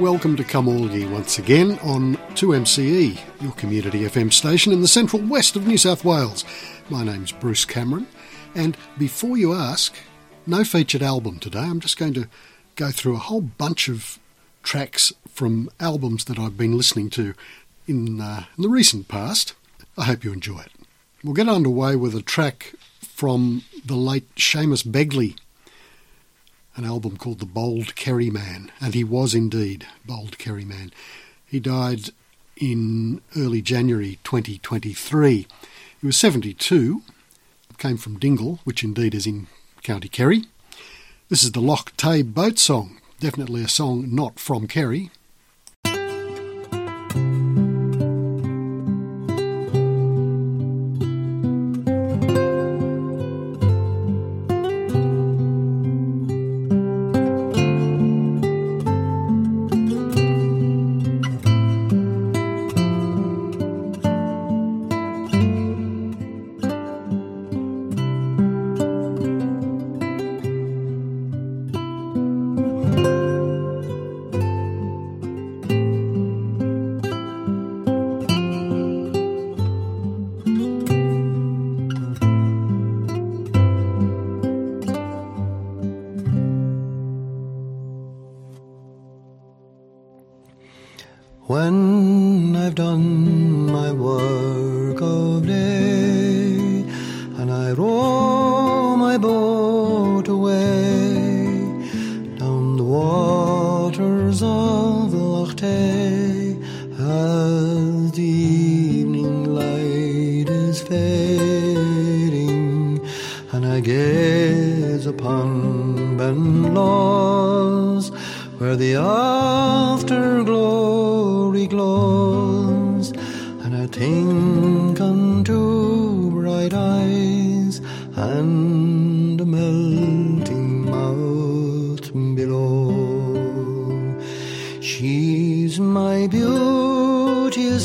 Welcome to Come All Ye once again on 2MCE, your community FM station in the central west of New South Wales. My name's Bruce Cameron, and before you ask, no featured album today. I'm just going to go through a whole bunch of tracks from albums that I've been listening to in the recent past. I hope you enjoy it. We'll get underway with a track from the late Seamus Begley, an album called The Bold Kerry Man, and he was indeed Bold Kerry Man. He died in early January 2023. He was 72, came from Dingle, which indeed is in County Kerry. This is the Loch Tay Boat Song, definitely a song not from Kerry. When I've done my work of day and I row my boat away down the waters of the Loch Tay as the evening light is fading, and I gaze upon Ben Laws where the afterglow glows, and I think unto bright eyes and a melting mouth below. She's my beauteous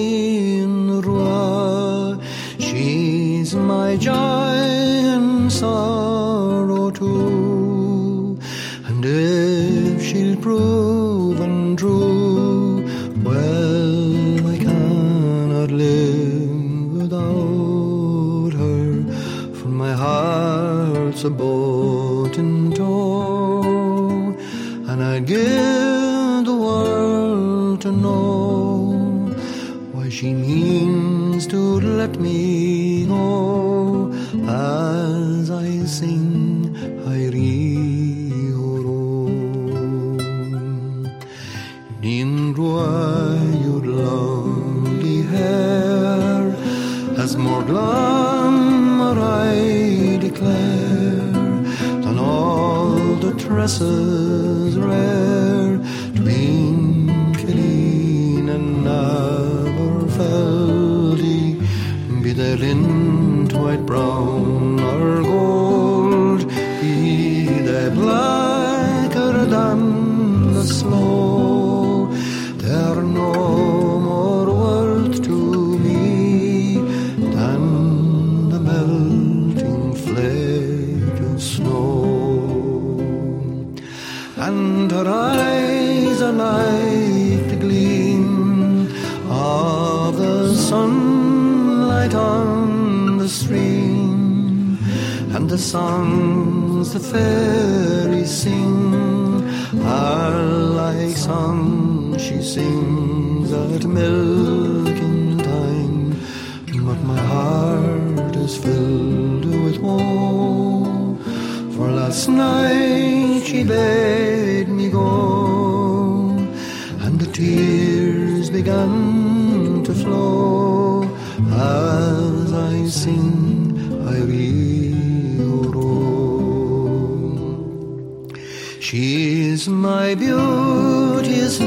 Ninrua, she's my joy and sorrow too, and if she'll prove untrue, well, I cannot live without her, for my heart's a boat in tow, and I'd give the world to know why she means to let me go as I sing Ninrua, your lovely hair has more glamour, I declare, than all the tresses rare tween Killeen and Aberfeldy, be they lint, white, brown or gold, be they blacker than the snow. They're no more worth to me than the melting flake of snow. And her eyes are like the gleam of the sunlight on the stream, and the songs the fairies sing are like songs she sings at milking time. But my heart is filled with woe, for last night she bade me go, and the tears began to flow as I sing She's my beauteous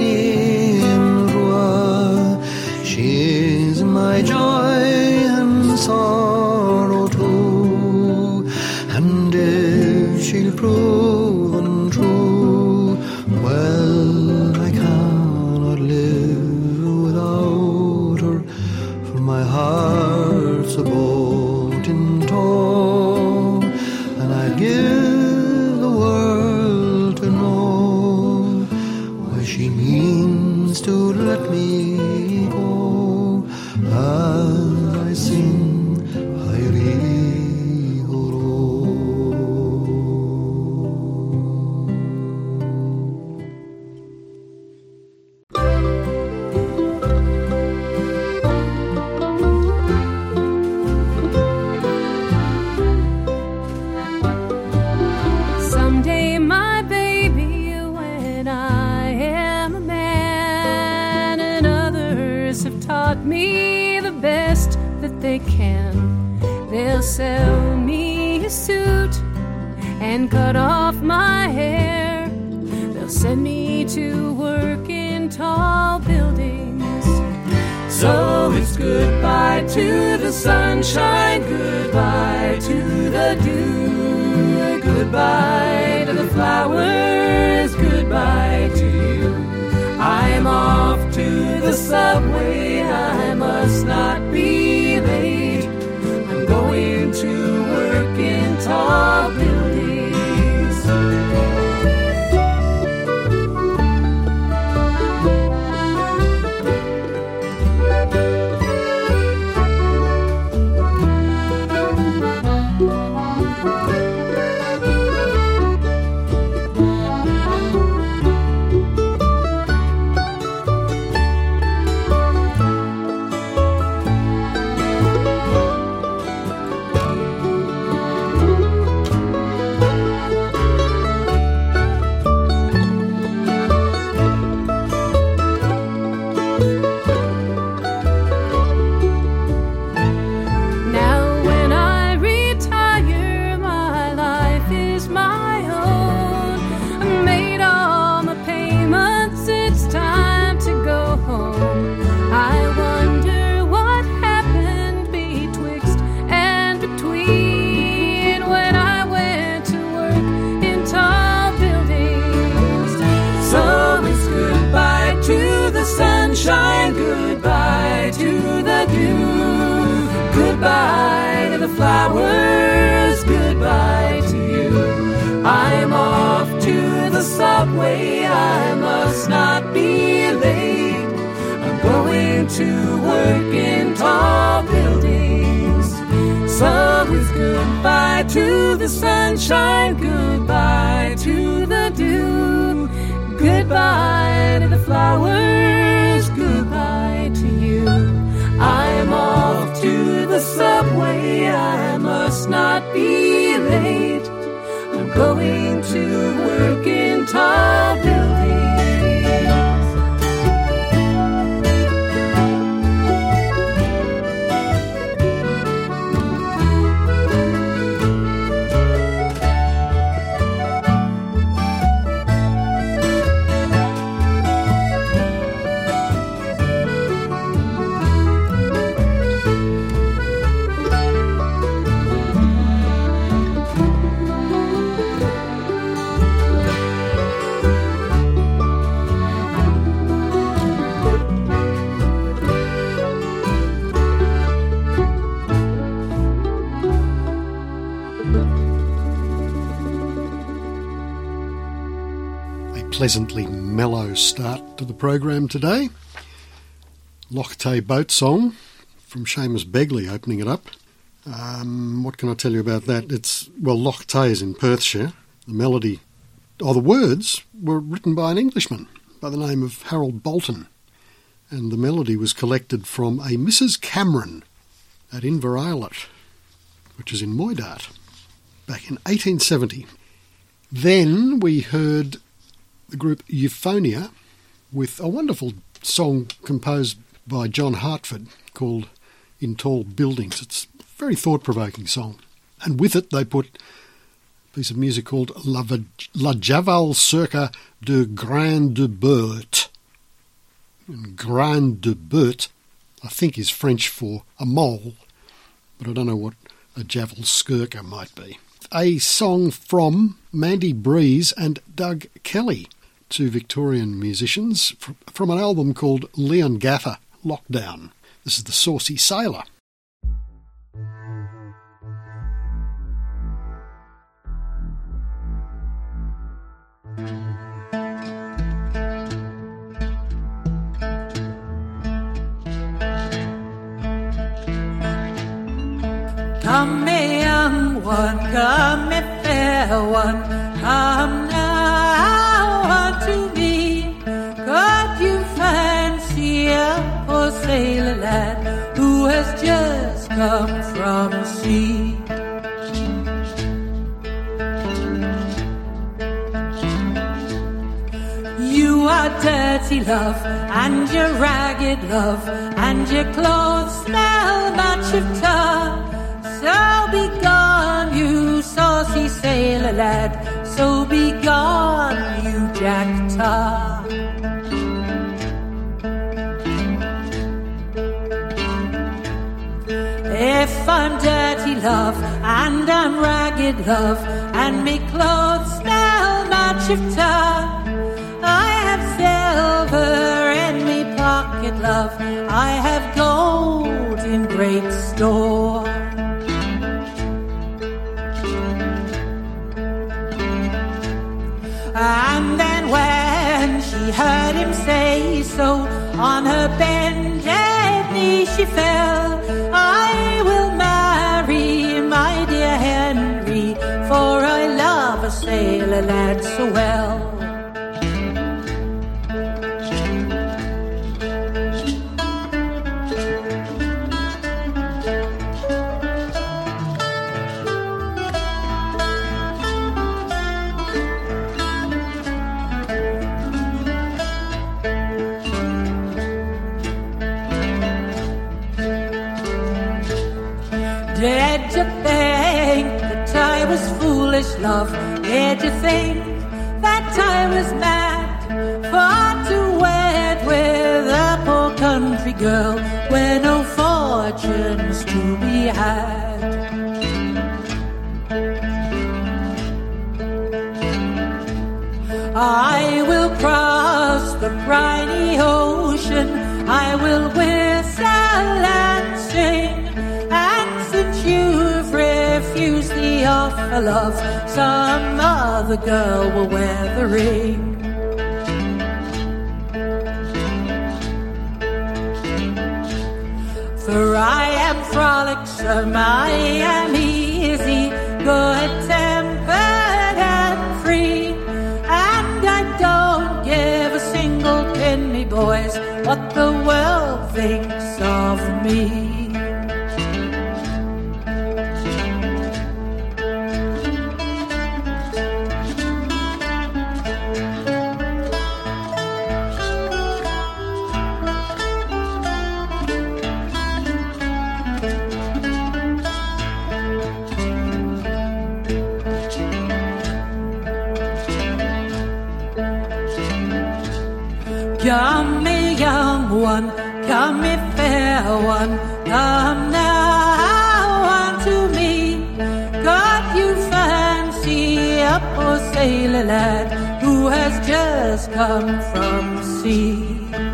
Ninrua, she's my joy and sorrow too, and if she'll prove untrue, well, I cannot live without her, for my heart's a boat in tow, and I'd give the world to know why she means go as I sing Hairi Horo. Someday, my baby, when I am a man and others have taught me the best that they can, they'll sell me a suit and cut off my hair. They'll send me to work in tall buildings. So it's goodbye to the sunshine, goodbye to the dew, goodbye to the flowers, goodbye to you. I'm off to the subway, I must not be late. I'm going to work in tall buildings. Sunshine, goodbye to the dew, goodbye to the flowers, goodbye to you. I'm off to the subway, I must not be late. I'm going to work in tall buildings. So it's goodbye to the sunshine, goodbye to the dew, goodbye to the flowers, goodbye to you. I'm off to the subway, I must not be late. I'm going to work in tall buildings. Pleasantly mellow start to the program today. Loch Tay Boat Song from Seamus Begley opening it up. What can I tell you about that? Loch Tay is in Perthshire. The words were written by an Englishman by the name of Harold Bolton, and the melody was collected from a Mrs. Cameron at Inverailet, which is in Moydart, back in 1870. Then we heard the group Euphonia with a wonderful song composed by John Hartford called In Tall Buildings. It's a very thought-provoking song. And with it they put a piece of music called La Javal Circa de Grand de Beurt. And Grand de Beurt, I think, is French for a mole, but I don't know what a Javal Skirka might be. A song from Mandy Breeze and Doug Kelly, two Victorian musicians, from an album called Leon Gaffer, Lockdown. This is The Saucy Sailor. Come, me young one, come, me fair one, come now unto me. Could you fancy a poor sailor lad who has just come from sea? You are dirty, love, and you're ragged, love, and your clothes smell much of tar. So be gone, you saucy sailor lad, so be gone, you Jack Tar. If I'm dirty, love, and I'm ragged, love, and me clothes smell much of tar, I have silver in me pocket, love, I have gold in great store. And then when she heard him say so, on her bended knee she fell. I will marry my dear Henry, for I love a sailor lad so well. Did you think that I was foolish, love? Did you think that I was mad for to wed with a poor country girl where no fortune's to be had? I will cross the briny ocean, I will whistle and sing. Since you've refused the offer, love, some other girl will wear the ring. For I am frolicsome, I am easy, good-tempered and free, and I don't give a single penny, boys, what the world thinks of me. Come, me young one, come, me fair one, come now unto me. Could you fancy a poor sailor lad who has just come from sea?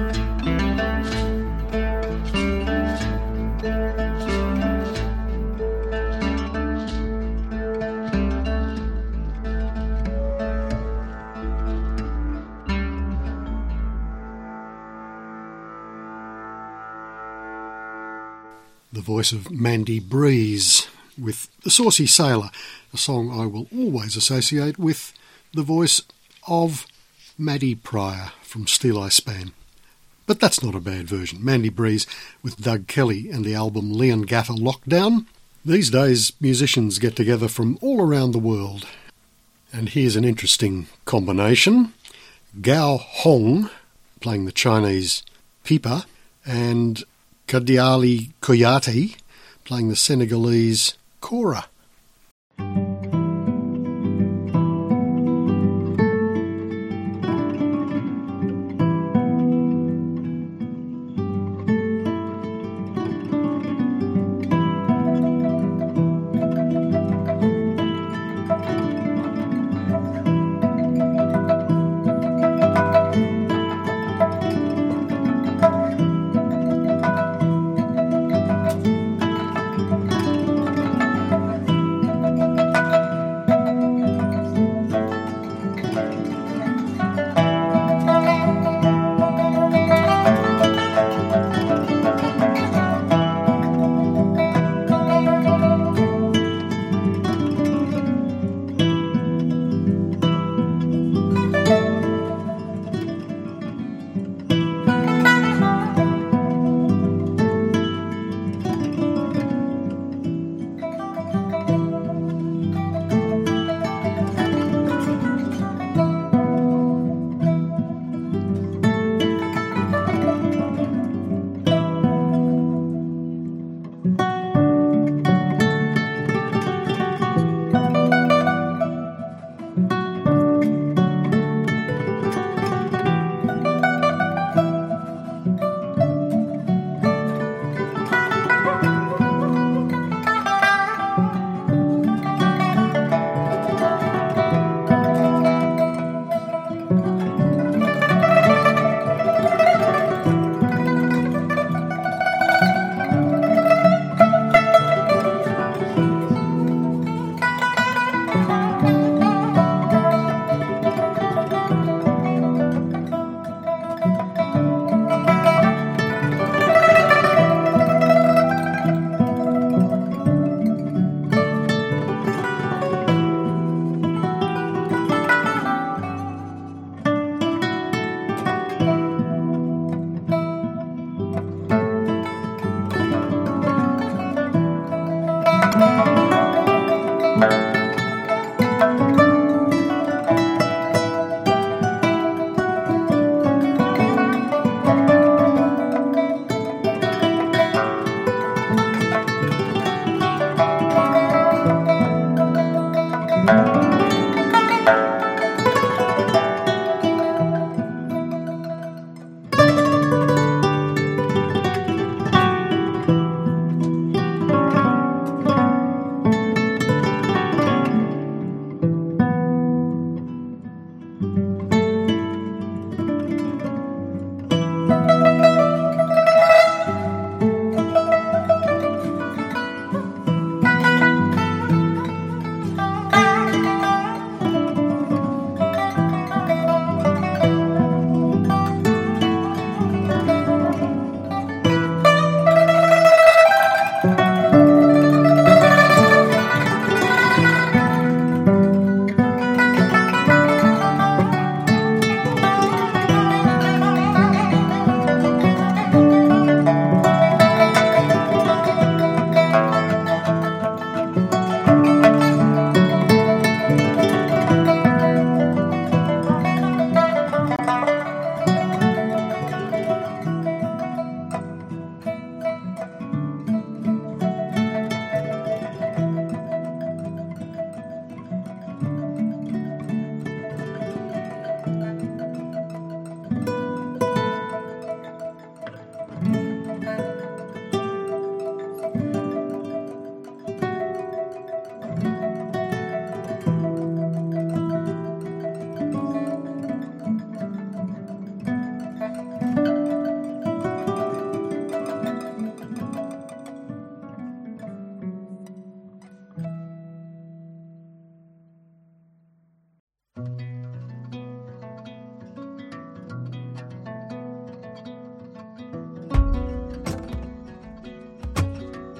The voice of Mandy Breeze with The Saucy Sailor, a song I will always associate with the voice of Maddie Pryor from Steel Eye Span. But that's not a bad version. Mandy Breeze with Doug Kelly and the album Leongatha Lockdown. These days musicians get together from all around the world. And here's an interesting combination. Gao Hong playing the Chinese pipa and Kadiali Koyate playing the Senegalese kora.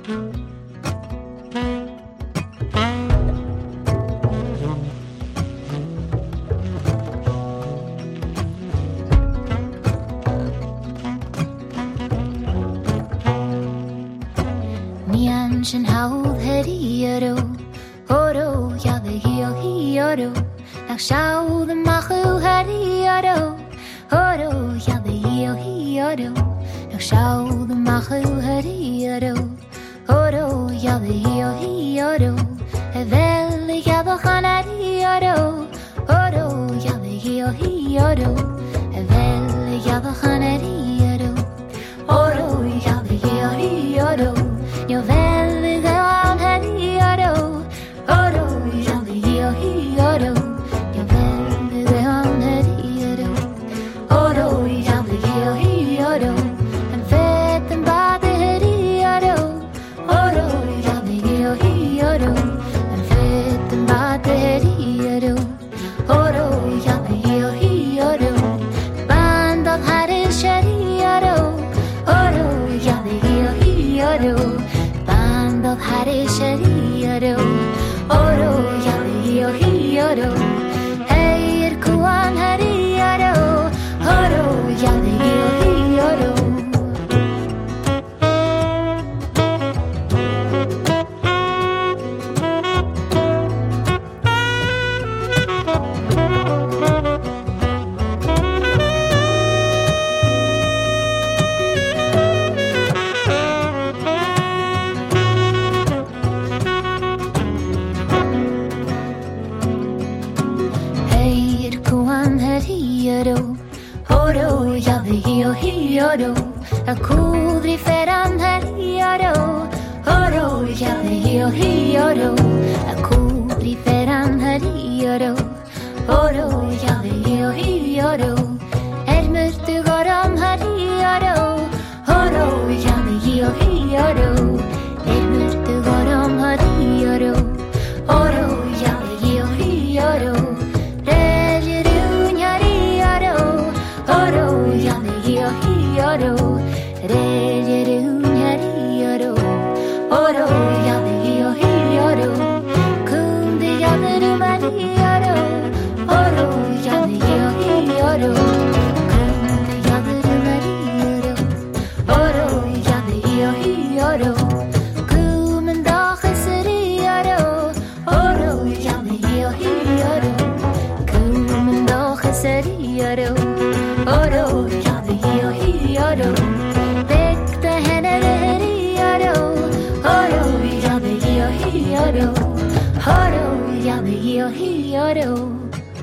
Shin hawdd heriaro Oro ya the hioro Nach shawdd machu heriaro Oro ya the hioro Nach shawdd machu heriaro Oro ya the hioro Evel ya the haneriaro Oro ya the hioro Evel ya the haneriaro Oro ya the hioro Yo vel gaan heriaro Oro ya the hioro Yo vel gaan heriaro Oro ya the hioro En vet en bade heriaro Oro ya the hioro En vet en bade heriaro Oro ya the hioro Band of haris heriaro Oro ya the hioro of Harishariado, Oro Yalio Hioro, Hey Kuan Hariado, Oro Yalio Hioro. Oro ya the hioro, a kudri feran heriaro. Oro ya the hioro, a kudri feran heriaro. Oro ya the hioro, murtu goram heriaro. Oro ya the hioro, murtu goram heriaro. Oro ya the hioro. Oro ya the hioro, rejeru nyarioro. Oro ya the hioro, kundi ya the rumarioro. Oro ya the hioro, kundi ya the rumarioro. Oro ya the hioro, kumenda khasrioro. Oro ya the hioro, kumenda khasrioro. Oro ya the hioro, pick the heneriaro. Oro ya the hioro, Oro ya the hioro.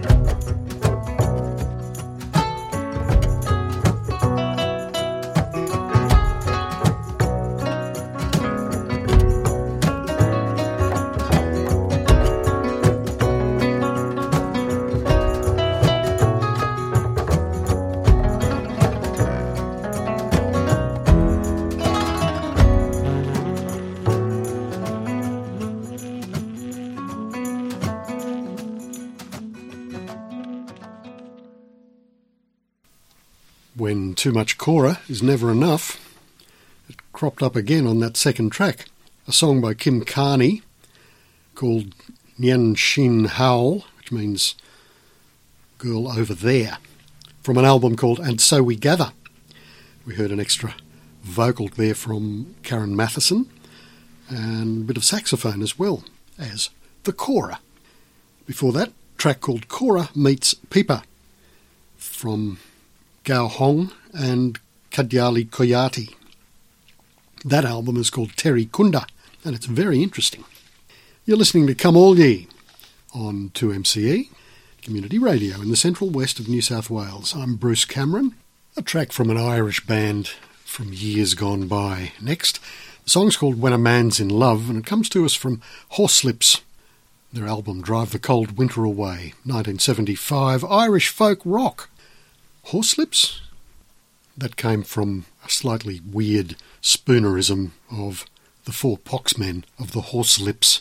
When too much Cora is never enough, it cropped up again on that second track, a song by Kim Carney called Nyan Shin Howl, which means girl over there, from an album called And So We Gather. We heard an extra vocal there from Karen Matheson and a bit of saxophone as well as the Cora. Before that, a track called Cora Meets Pipa from Gao Hong and Kadyali Koyati. That album is called Terry Kunda, and it's very interesting. You're listening to Come All Ye on 2MCE, community radio in the central west of New South Wales. I'm Bruce Cameron. A track from an Irish band from years gone by. Next, the song's called When a Man's in Love, and it comes to us from Horslips. Their album Drive the Cold Winter Away, 1975, Irish folk rock. Horslips? That came from a slightly weird spoonerism of the Four Poxmen of the Horslips.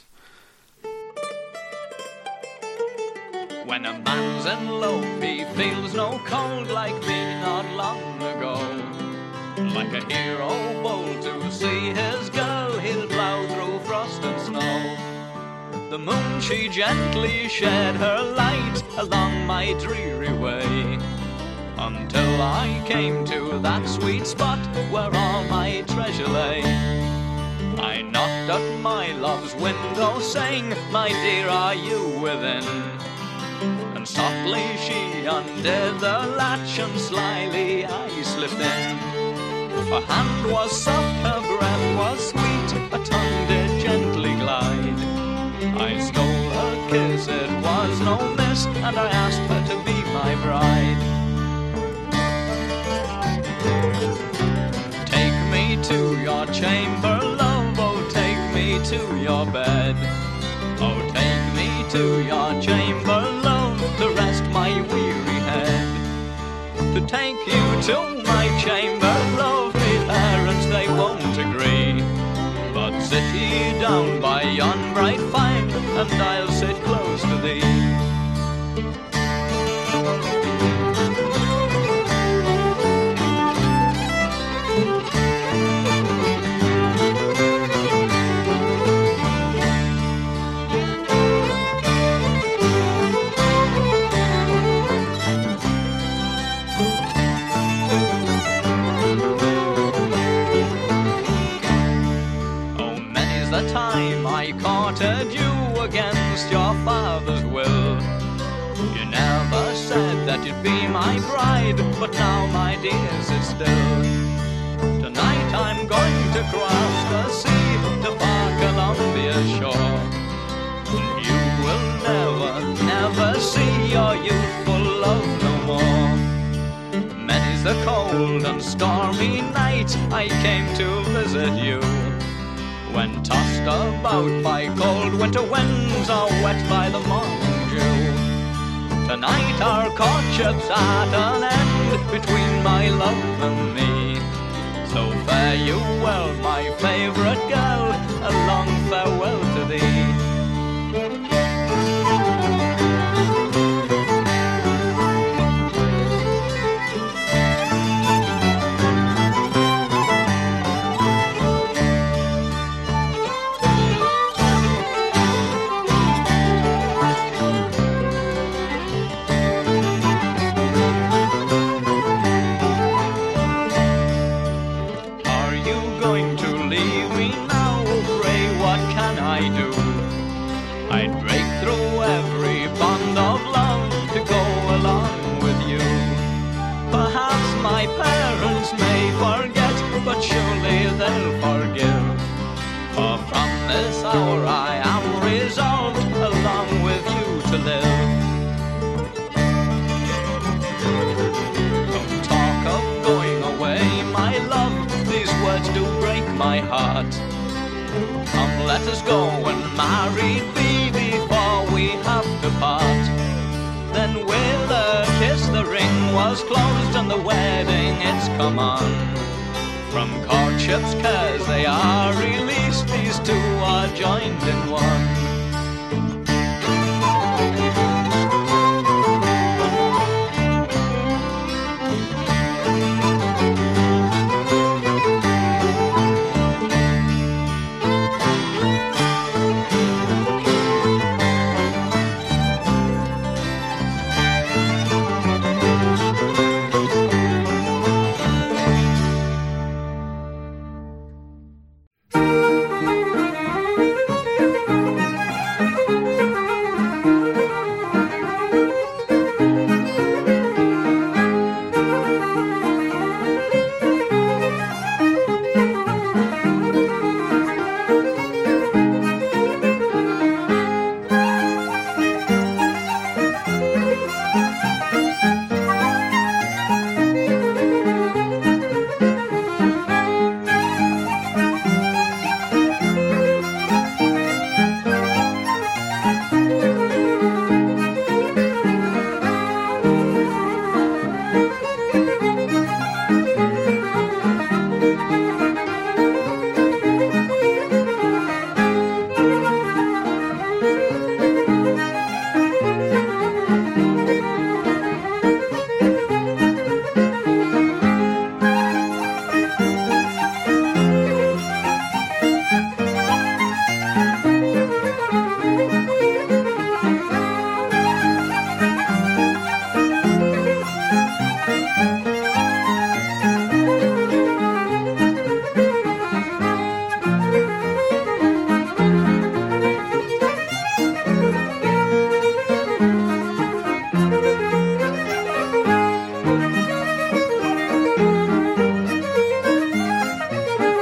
When a man's in love, he feels no cold like me not long ago. Like a hero bold to see his girl, he'll The moon she gently shed her light along my dreary way, until I came to that sweet spot where all my treasure lay. I knocked at my love's window, saying, "My dear, are you within?" And softly she undid the latch, and slyly I slipped in. Her hand was soft, her breath was sweet, her tongue did gently glide. I stole her kiss, it was no miss, and I asked her to be my bride. Take me to your chamber, love, oh take me to your bed. Oh take me to your chamber, love, to rest my weary head. To take you to my chamber, love, me parents they won't agree. But sit ye down by yon bright fire, and I'll sit close to thee. Time I courted you against your father's will. You never said that you'd be my bride, but now, my dear, sit still. Tonight I'm going to cross the sea to far Columbia's shore. You will never, never see your youthful love no more. Many's the cold and stormy night I came to visit you, when tossed about by cold winter winds or wet by the morning dew. Tonight our courtship's at an end between my love and me. So fare you well, my favourite girl, a long farewell to thee. My parents may forget, but surely they'll forgive. For from this hour I am resolved along with you to live. Don't talk of going away, my love, these words do break my heart. Come, let us go and married be before we have to part. Then with a kiss the ring was closed and the wedding it's come on. From courtship's cares they are released, these two are joined in one.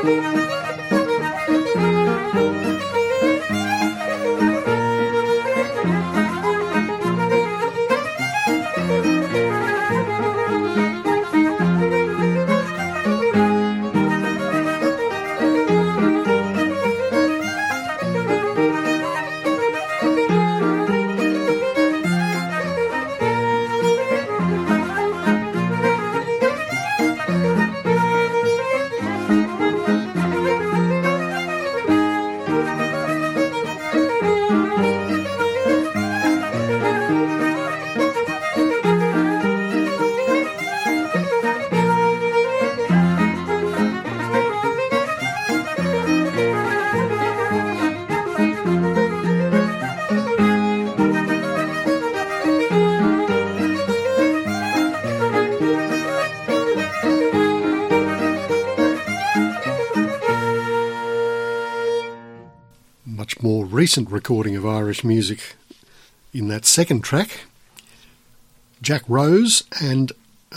More recent recording of Irish music in that second track, Jack Rose and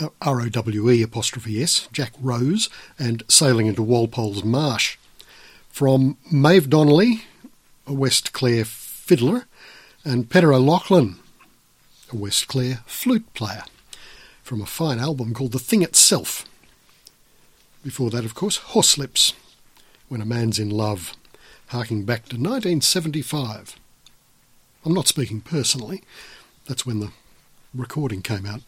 ROWE', Jack Rose and Sailing into Walpole's Marsh, from Maeve Donnelly, a West Clare fiddler, and Peter O'Loughlin, a West Clare flute player, from a fine album called The Thing Itself. Before that, of course, Horselips, When a Man's in Love, harking back to 1975. I'm not speaking personally, that's when the recording came out.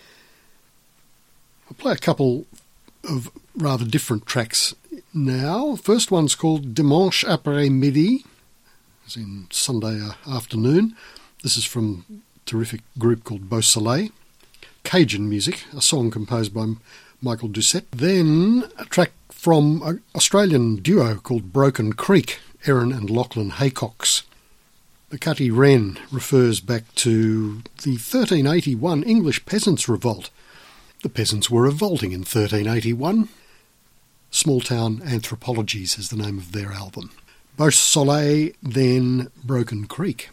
I'll play a couple of rather different tracks now. First one's called Dimanche Après-Midi, as in Sunday afternoon. This is from a terrific group called Beau Soleil. Cajun music, a song composed by Michael Doucette. Then a track from an Australian duo called Broken Creek, Erin and Lachlan Haycox. The Cutty Wren refers back to the 1381 English Peasants' Revolt. The peasants were revolting in 1381. Small Town Anthropologies is the name of their album. Beau Soleil, then Broken Creek.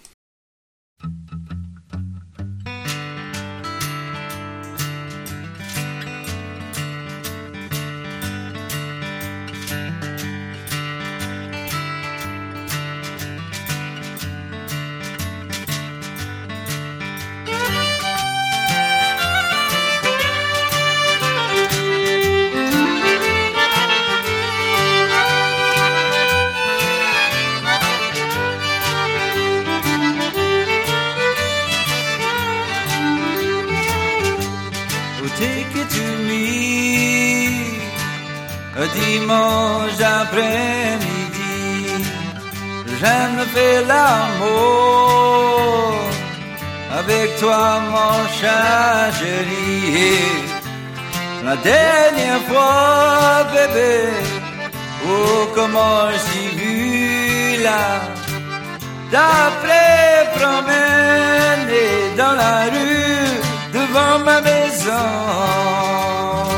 Dimanche après-midi, j'aime faire l'amour avec toi, mon chat chéri. La dernière fois, bébé, oh comment j'ai vu là, d'après promener dans la rue devant ma maison.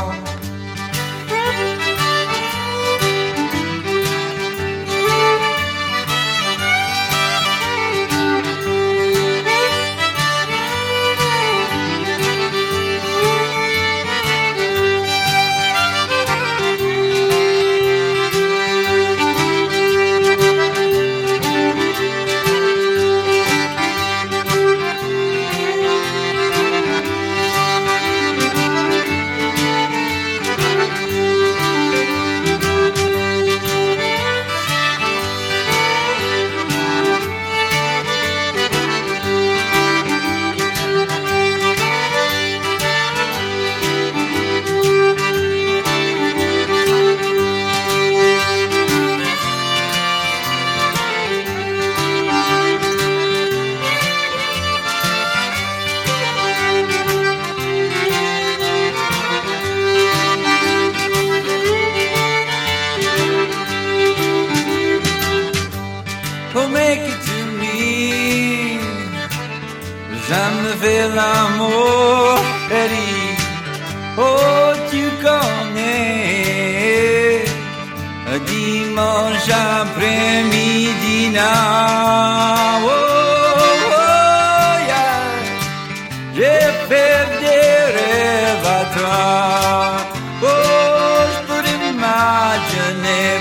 L'amour, Eddie, oh tu connais, dimanche après-midi, now, oh, oh, yeah, j'ai fait des rêves à toi, oh, je peux imaginer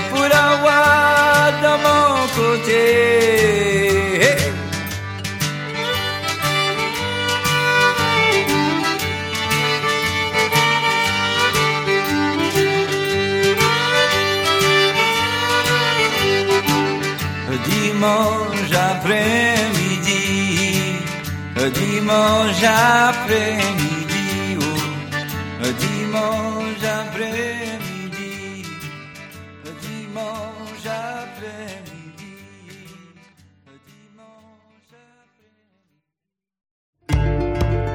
dimanche après-midi, dimanche après-midi, oh, dimanche après-midi, dimanche après-midi, dimanche après-midi.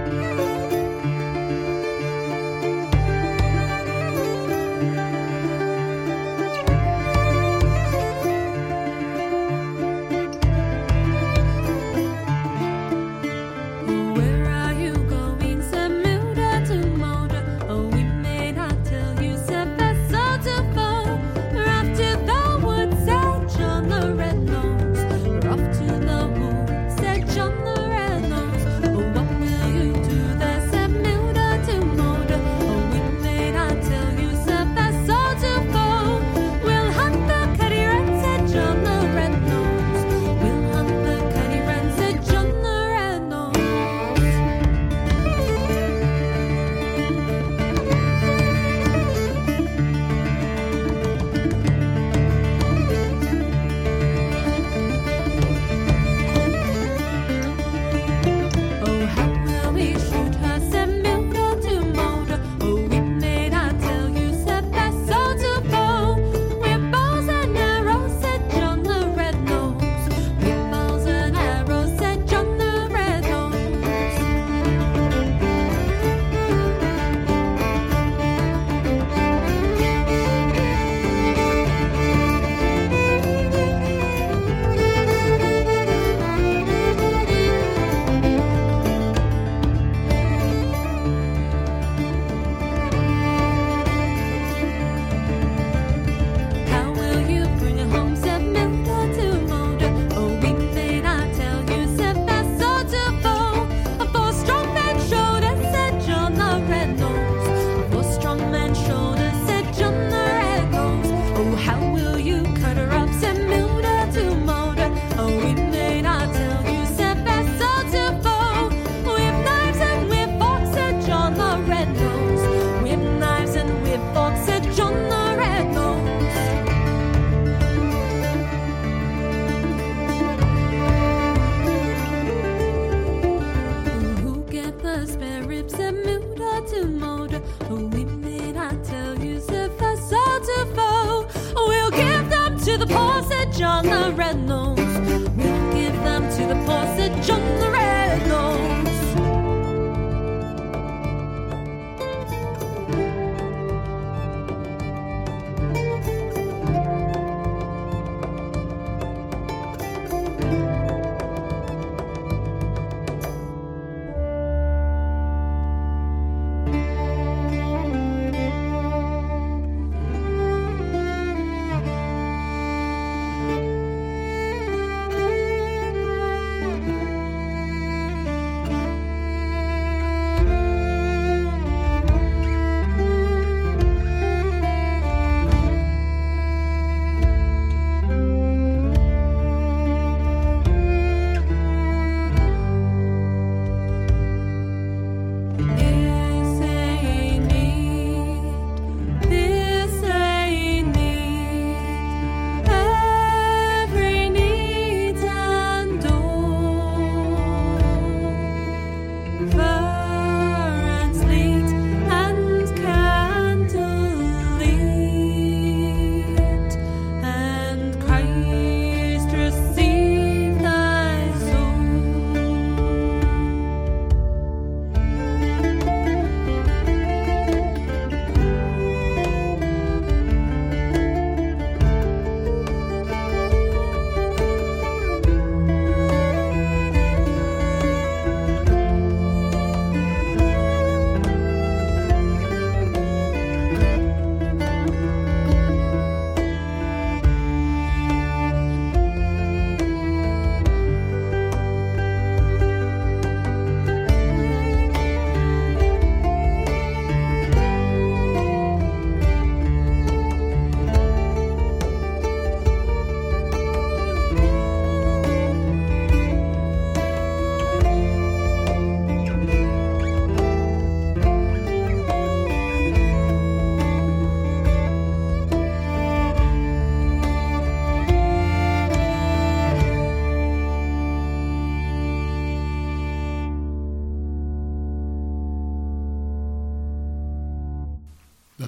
John the Red Nose. We'll give them to the poor, said John the Red Nose.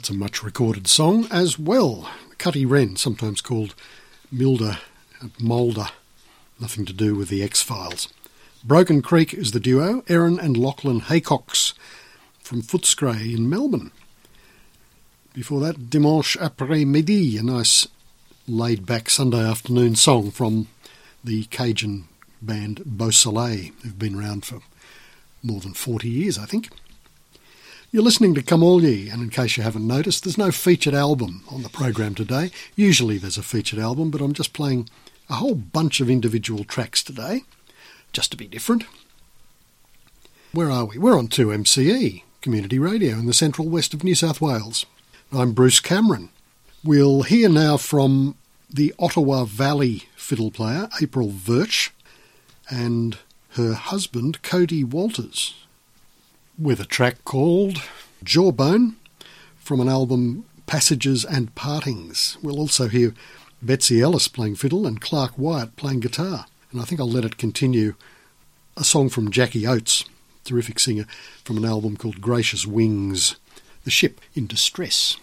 That's a much recorded song as well. Cutty Wren, sometimes called Milda Mulder, nothing to do with the X-Files. Broken Creek is the duo, Erin and Lachlan Haycox from Footscray in Melbourne. Before that, Dimanche Après-Midi, a nice laid-back Sunday afternoon song from the Cajun band Beau Soleil, who've been around for more than 40 years, I think. You're listening to Come All Ye, and in case you haven't noticed, there's no featured album on the program today. Usually there's a featured album, but I'm just playing a whole bunch of individual tracks today, just to be different. Where are we? We're on 2MCE, Community Radio in the central west of New South Wales. I'm Bruce Cameron. We'll hear now from the Ottawa Valley fiddle player, April Virch, and her husband, Cody Walters, with a track called Jawbone from an album Passages and Partings. We'll also hear Betsy Ellis playing fiddle and Clark Wyatt playing guitar. And I think I'll let it continue, a song from Jackie Oates, terrific singer, from an album called Gracious Wings, The Ship in Distress.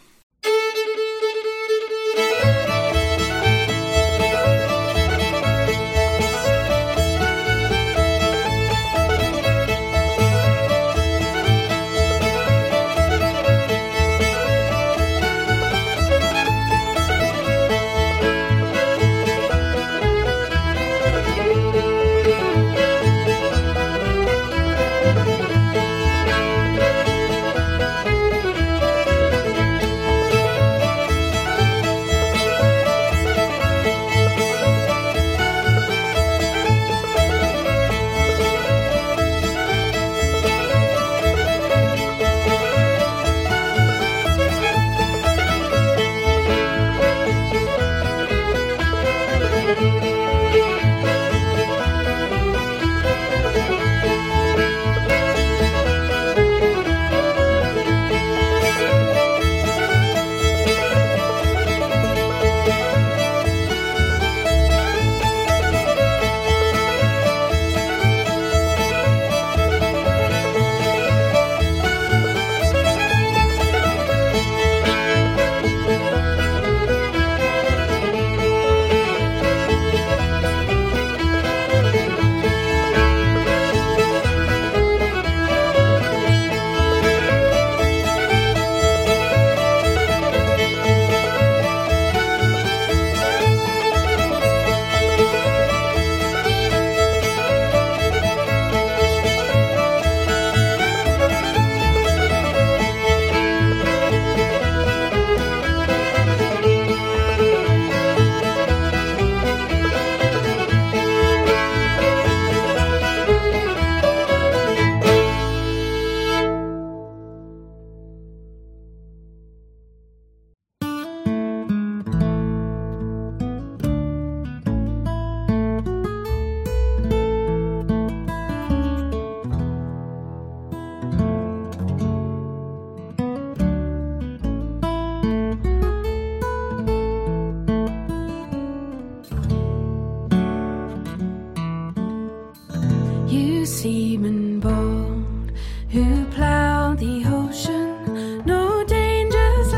Seamen bold who plough the ocean, no dangers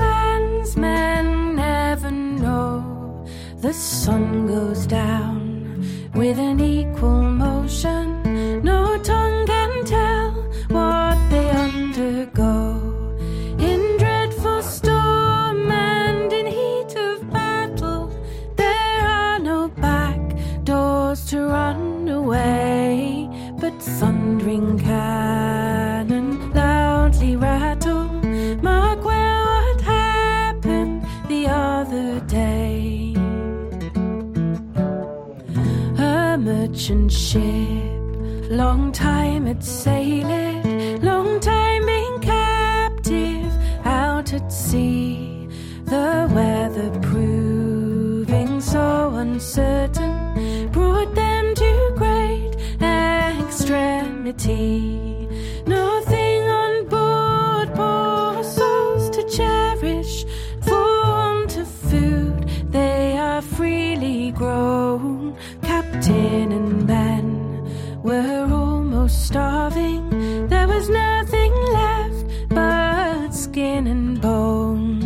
landsmen never know. The sun goes down with an equal motion, no tongue can tell what they undergo. In dreadful storm and in heat of battle, there are no back doors to run away, but thundering cannon loudly rattle. Mark well what happened the other day. A merchant ship, long time it sailed, long time being captive out at sea. The weather proving so uncertain brought them to great extremity. Nothing on board, poor souls to cherish. For want of food they are freely grown. Captain and men were almost starving. There was nothing left but skin and bone.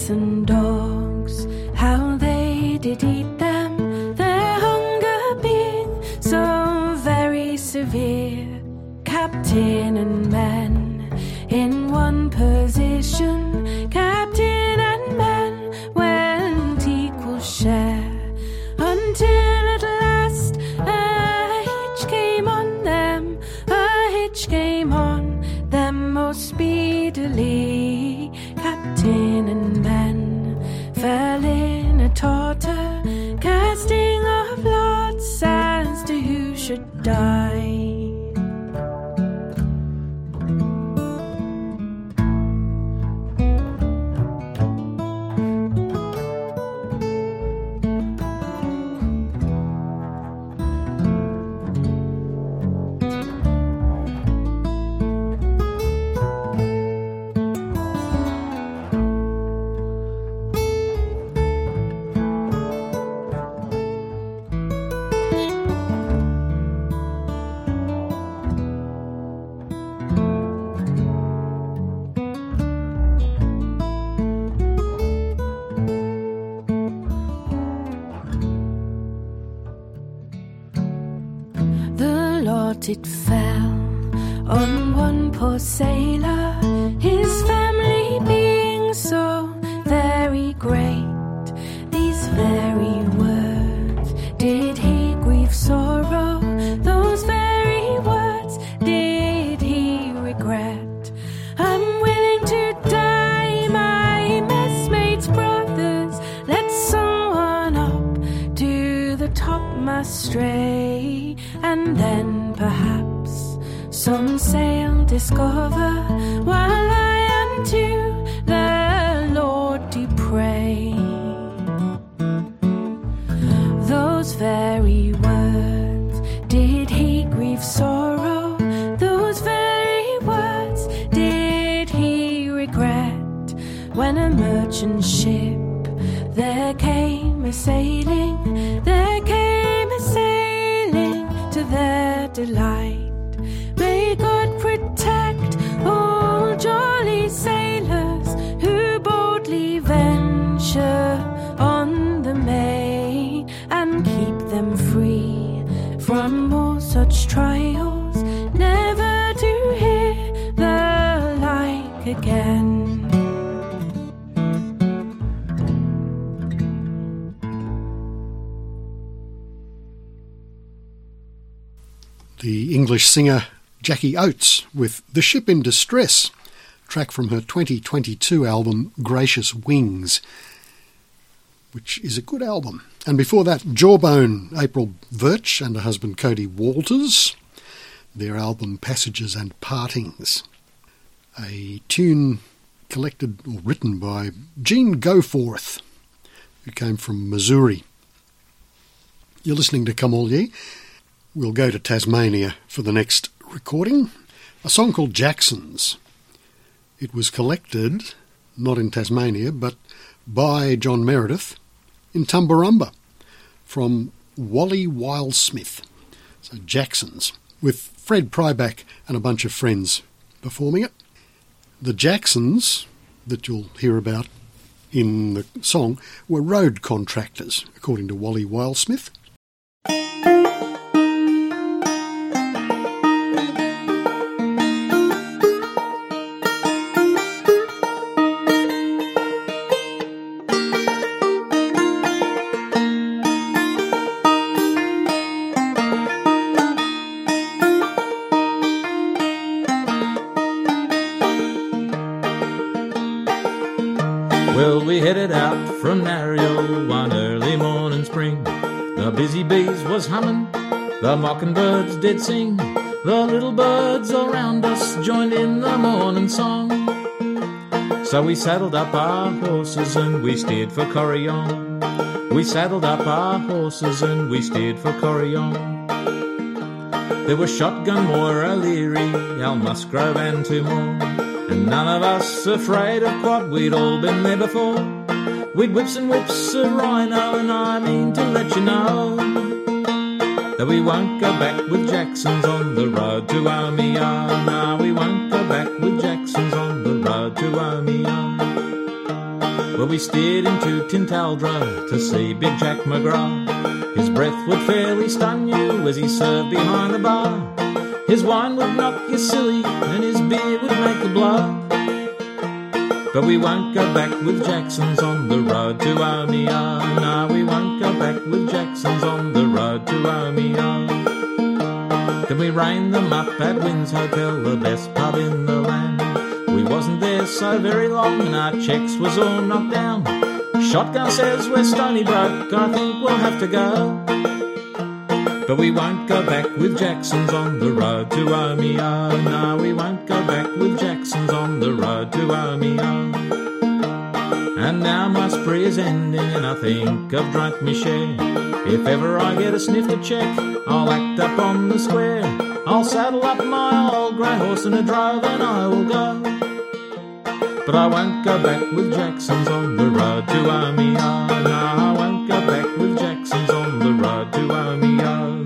cats and dogs, how they did eat them, their hunger being so very severe. Captain and men in one position, captain and men went equal share, until at last a hitch came on them, a hitch came on them most speedily. Captain and men fell in a totter, casting of lots as to who should die. It fell on one poor sailor, his family being so very great. These very words did he grieve sorrow, those very words did he regret. I'm willing to die, my messmates, brothers, let someone up to the topmast stray, and then perhaps some sail discover, while I unto the Lord do pray. Those very words did he grieve sorrow, those very words did he regret, when a merchant ship there came a-sailing, there came a-sailing to their delight. May God protect all jolly sailors who boldly venture on the main, and keep them free from all such trials, never to hear the like again. The English singer Jackie Oates with The Ship in Distress, track from her 2022 album Gracious Wings, which is a good album. And before that, Jawbone, April Virch and her husband Cody Walters, their album Passages and Partings, a tune collected or written by Gene Goforth, who came from Missouri. You're listening to Come All Ye. We'll go to Tasmania for the next recording, a song called Jacksons. It was collected, not in Tasmania, but by John Meredith in Tumbarumba from Wally Wilesmith. So Jacksons, with Fred Pryback and a bunch of friends performing it. The Jacksons that you'll hear about in the song were road contractors, according to Wally Wilesmith. Well, we headed out from Nario one early morning spring. The busy bees was humming, the mockingbirds did sing. The little birds around us joined in the morning song. So we saddled up our horses and we steered for Corryong. We saddled up our horses and we steered for Corryong. There were Shotgun, Moore, O'Leary, Al Musgrove and two more, and none of us afraid of quad, we'd all been there before. We'd whips and whips a rhino, and I mean to let you know that we won't go back with Jacksons on the road to Omeo. No, we won't go back with Jacksons on the road to Omeo. Well, we steered into Tintaldra to see Big Jack McGrath. His breath would fairly stun you as he served behind the bar. His wine would knock you silly and his beer would make you bluff. But we won't go back with Jacksons on the road to Omiya. No, we won't go back with Jacksons on the road to Omiya. Then we reined them up at Wynn's Hotel, the best pub in the land. We wasn't there so very long and our checks was all knocked down. Shotgun says we're stony broke, I think we'll have to go. But we won't go back with Jacksons on the road to Omiya. No, we won't go back with Jacksons on the road to Omiya. And now my spree is ending and I think I've drunk me share. If ever I get a sniff to check, I'll act up on the square. I'll saddle up my old grey horse and a drove and I will go. But I won't go back with Jacksons on the road to Omiya. No, I won't go back with Jacksons on the road to Omiya.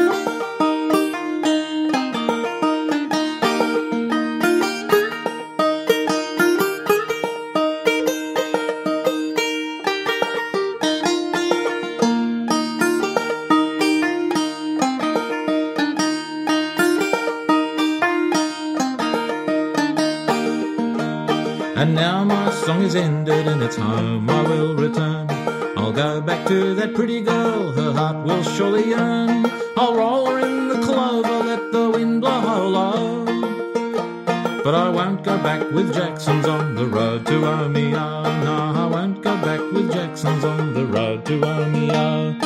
And now my song is ended and it's home I will return. I'll go back to that pretty girl, her heart will surely yearn. I'll roll her in the clover, let the wind blow her low. But I won't go back with Jacksons on the road to Omiya. No, I won't go back with Jacksons on the road to Omiya.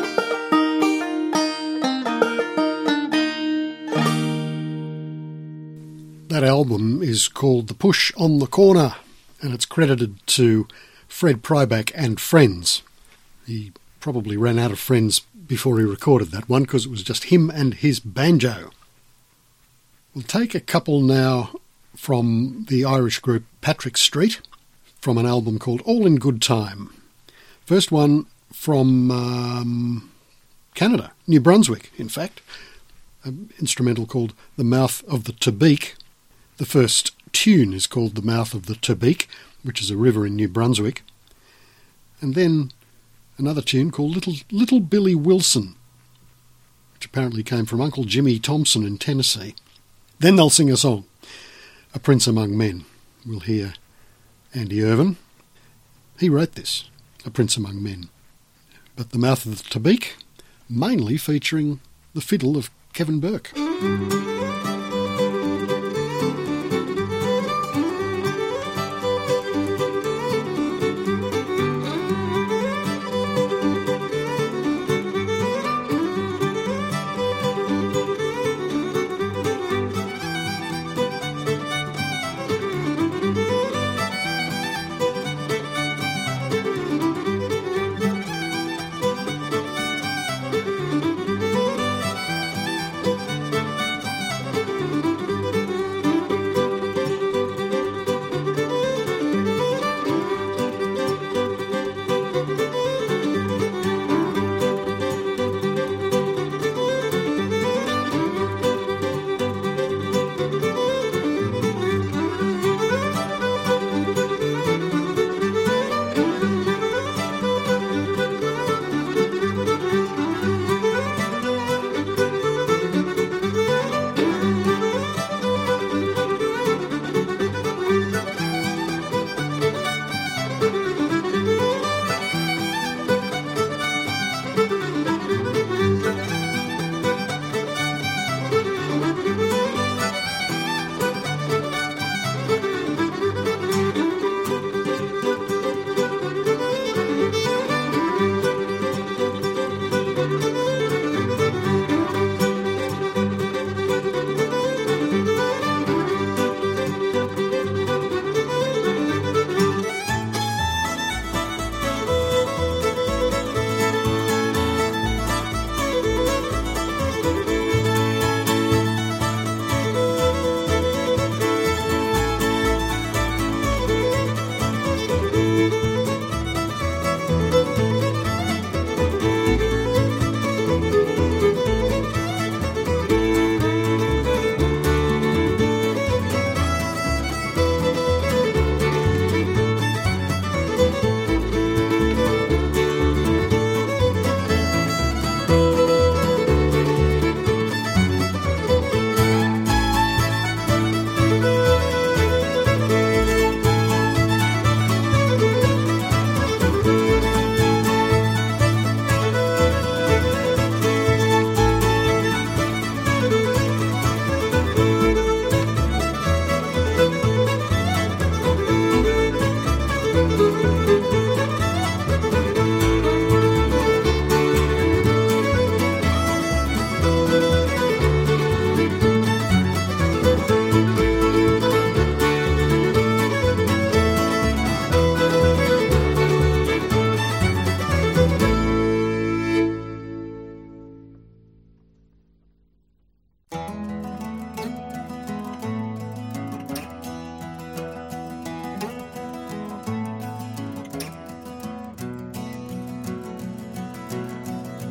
That album is called The Push on the Corner, and it's credited to Fred Pryback and friends. He probably ran out of friends before he recorded that one because it was just him and his banjo. We'll take a couple now from the Irish group Patrick Street from an album called All in Good Time. First one from Canada, New Brunswick, in fact, an instrumental called The Mouth of the Tabeek. The first tune is called The Mouth of the Tabeek, which is a river in New Brunswick. And then another tune called Little Billy Wilson, which apparently came from Uncle Jimmy Thompson in Tennessee. Then they'll sing a song, A Prince Among Men. We'll hear Andy Irvine. He wrote this, A Prince Among Men. But The Mouth of the Tabeek, mainly featuring the fiddle of Kevin Burke.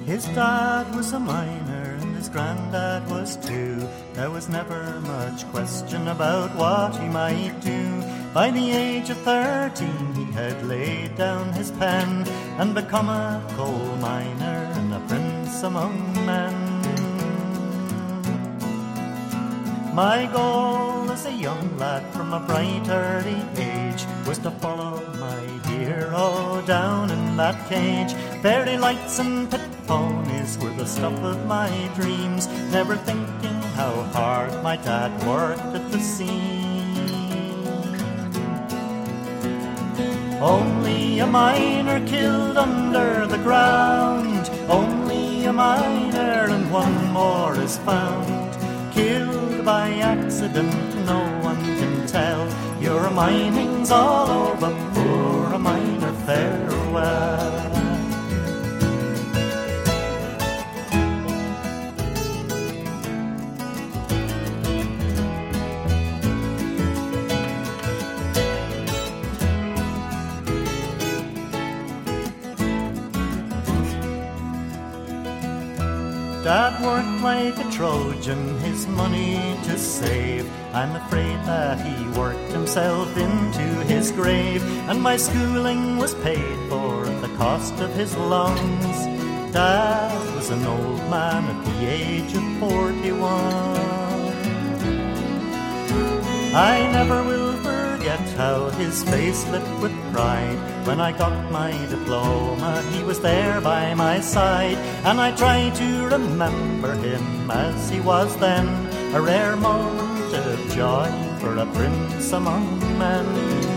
His dad was a miner and his granddad was too. There was never much question about what he might do. By the age of 13 he had laid down his pen and become a coal miner and a prince among men. My goal as a young lad from a bright early age was to follow my hero down in that cage. Fairy lights and pit ponies were the stuff of my dreams, never thinking how hard my dad worked at the scene. Only a miner killed under the ground, only a miner and one more is found. Killed by accident, no one can tell. Your mining's all over, poor miner, farewell. Dad worked like a Trojan, his money to save. I'm afraid that he worked himself into his grave, and my schooling was paid for at the cost of his lungs. Dad was an old man at the age of 41. I never will forget how his face lit with pride. When I got my diploma, he was there by my side, and I try to remember him as he was then, a rare moment of joy for a prince among men.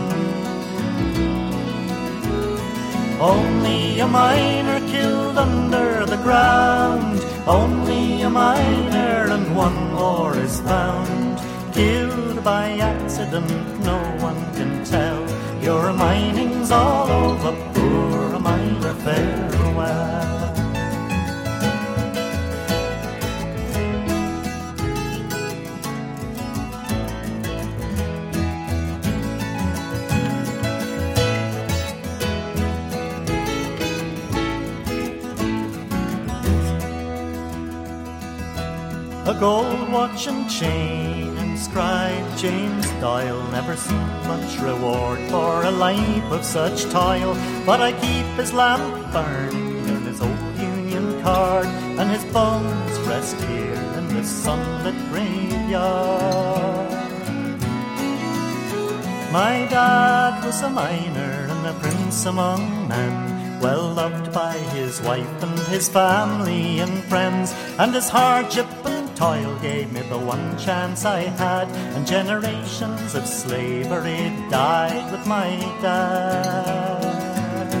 Only a miner killed under the ground, only a miner and one more is found. Killed by accident, no one can tell. Your mining's all over, poor miner, farewell. A gold watch and chain inscribed James Doyle. Never seen much reward for a life of such toil, but I keep his lamp burning and his old Union card, and his bones rest here in this sunlit graveyard. My dad was a miner and a prince among men, well loved by his wife and his family and friends, and his hardship and toil gave me the one chance I had, and generations of slavery died with my dad.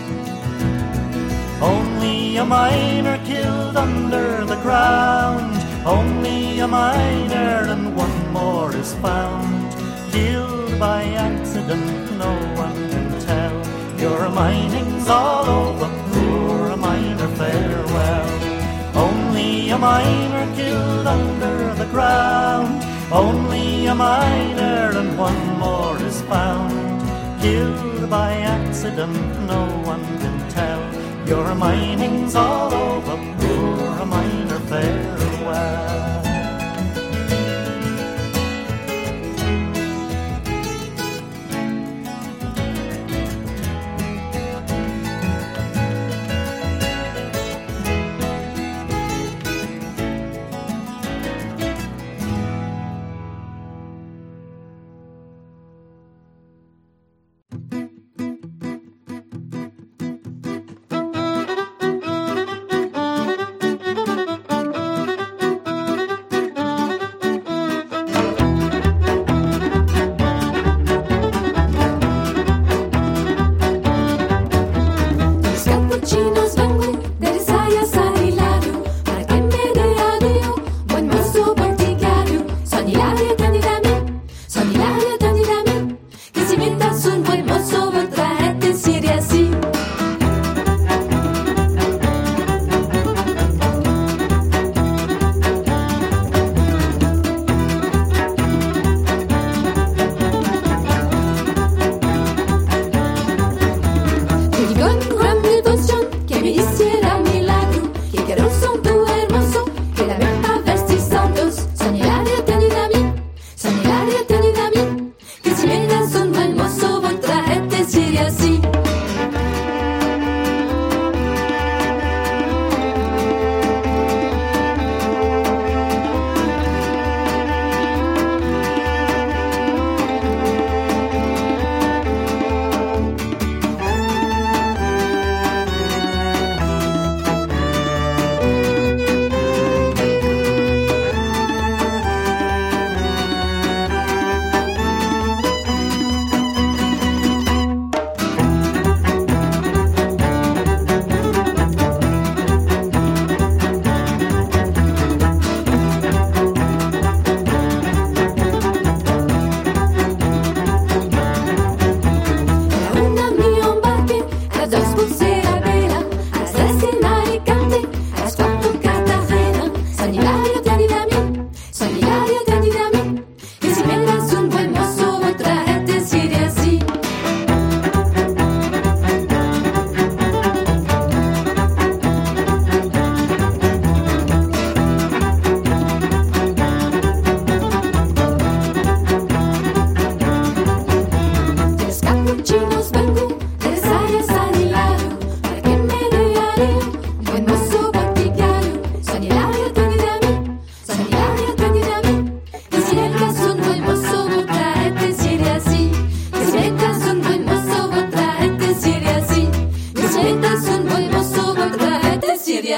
Only a miner killed under the ground, only a miner and one more is found. Killed by accident, no one can tell. Your mining's all over, poor miner, farewell. Only a miner killed under the ground, only a miner and one more is found. Killed by accident, no one can tell. Your mining's all over, poor miner, farewell.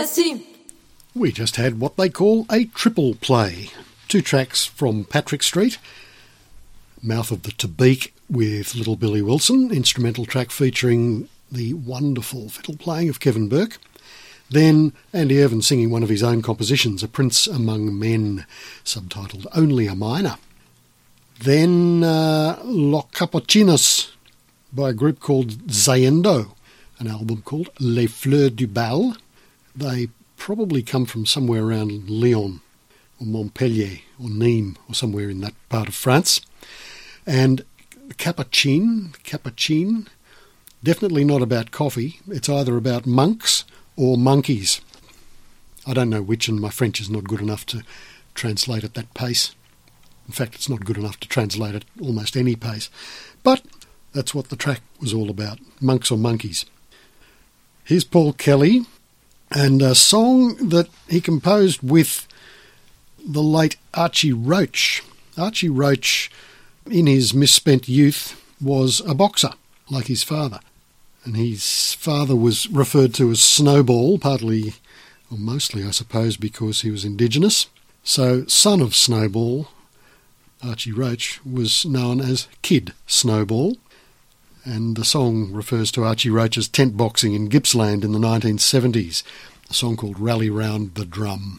assim. We just had what they call a triple play. 2 tracks from Patrick Street, Mouth of the Tabeek with Little Billy Wilson, instrumental track featuring the wonderful fiddle playing of Kevin Burke. Then Andy Irvine singing one of his own compositions, A Prince Among Men, subtitled Only a Minor. Then Los Capuchinos by a group called Zayendo, an album called Les Fleurs du Bal. They probably come from somewhere around Lyon or Montpellier or Nîmes or somewhere in that part of France. And Capuchin, definitely not about coffee. It's either about monks or monkeys. I don't know which, and my French is not good enough to translate at that pace. In fact, it's not good enough to translate at almost any pace. But that's what the track was all about, monks or monkeys. Here's Paul Kelly, and a song that he composed with the late Archie Roach. Archie Roach, in his misspent youth, was a boxer, like his father. And his father was referred to as Snowball, partly, or mostly, I suppose, because he was Indigenous. So, son of Snowball, Archie Roach, was known as Kid Snowball. And the song refers to Archie Roach's tent boxing in Gippsland in the 1970s, a song called Rally Round the Drum.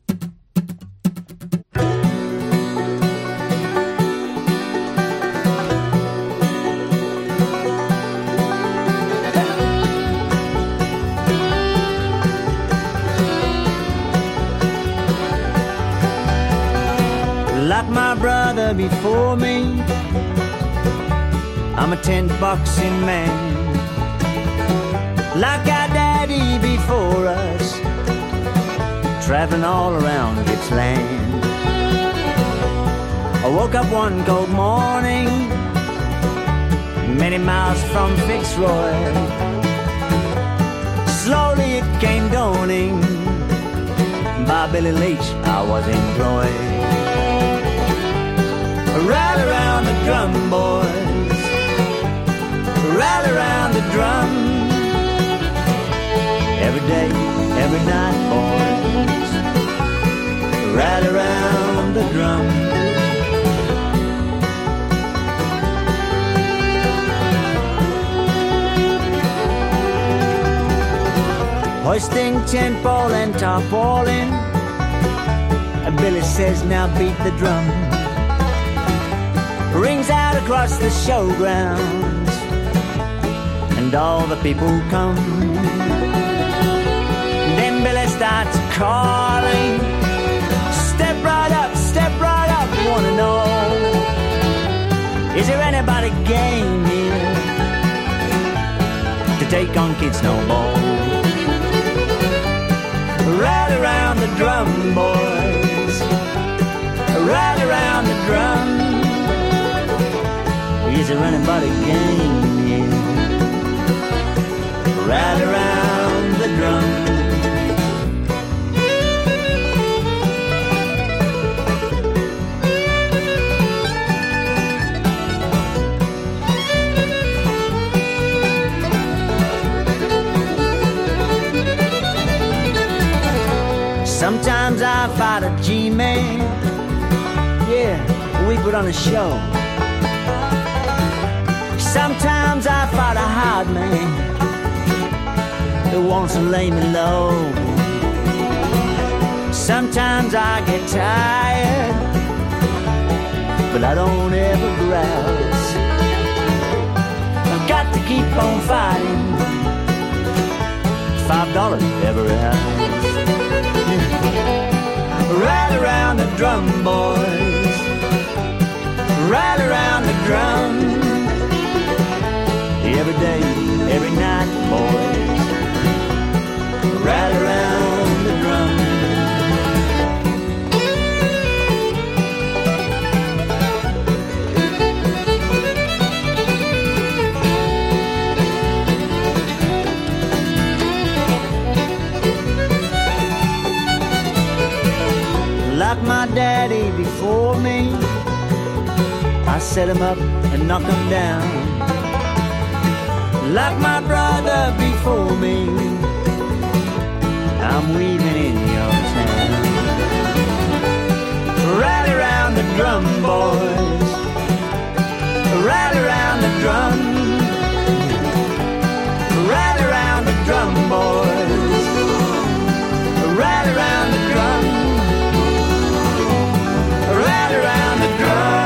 Like my brother before me, I'm a tent boxing man. Like our daddy before us, traveling all around Gippsland. I woke up one cold morning, many miles from Fitzroy. Slowly it came dawning, by Billy Leach I was employed. Rally around the drum, boys, rally around the drum. Every day, every night, boys, rally around the drum. Hoisting tent pole and tarpaulin, Billy says now beat the drum. Rings out across the showgrounds, and all the people come. Then Billy starts calling, step right up, wanna know, is there anybody game here to take on Kid Snowball? Rally around the drum, boys, rally around the drum. Is there anybody game here? Rally around the drum. Sometimes I fight a G-man. Yeah, we put on a show. Sometimes I fight a hard man who wants to lay me low. Sometimes I get tired, but I don't ever grouse. I've got to keep on fighting. $5 every house. Rally around the drum, boys, rally around the drum. Every day, every night, boys, rally around the drum. Like my daddy before me, I set him up and knock him down. Like my brother before me, I'm I'm weaving in your town. Rally round the drum, boys. Rally round the drum. Rally round the drum, boys. Rally round the drum. Rally round the drum.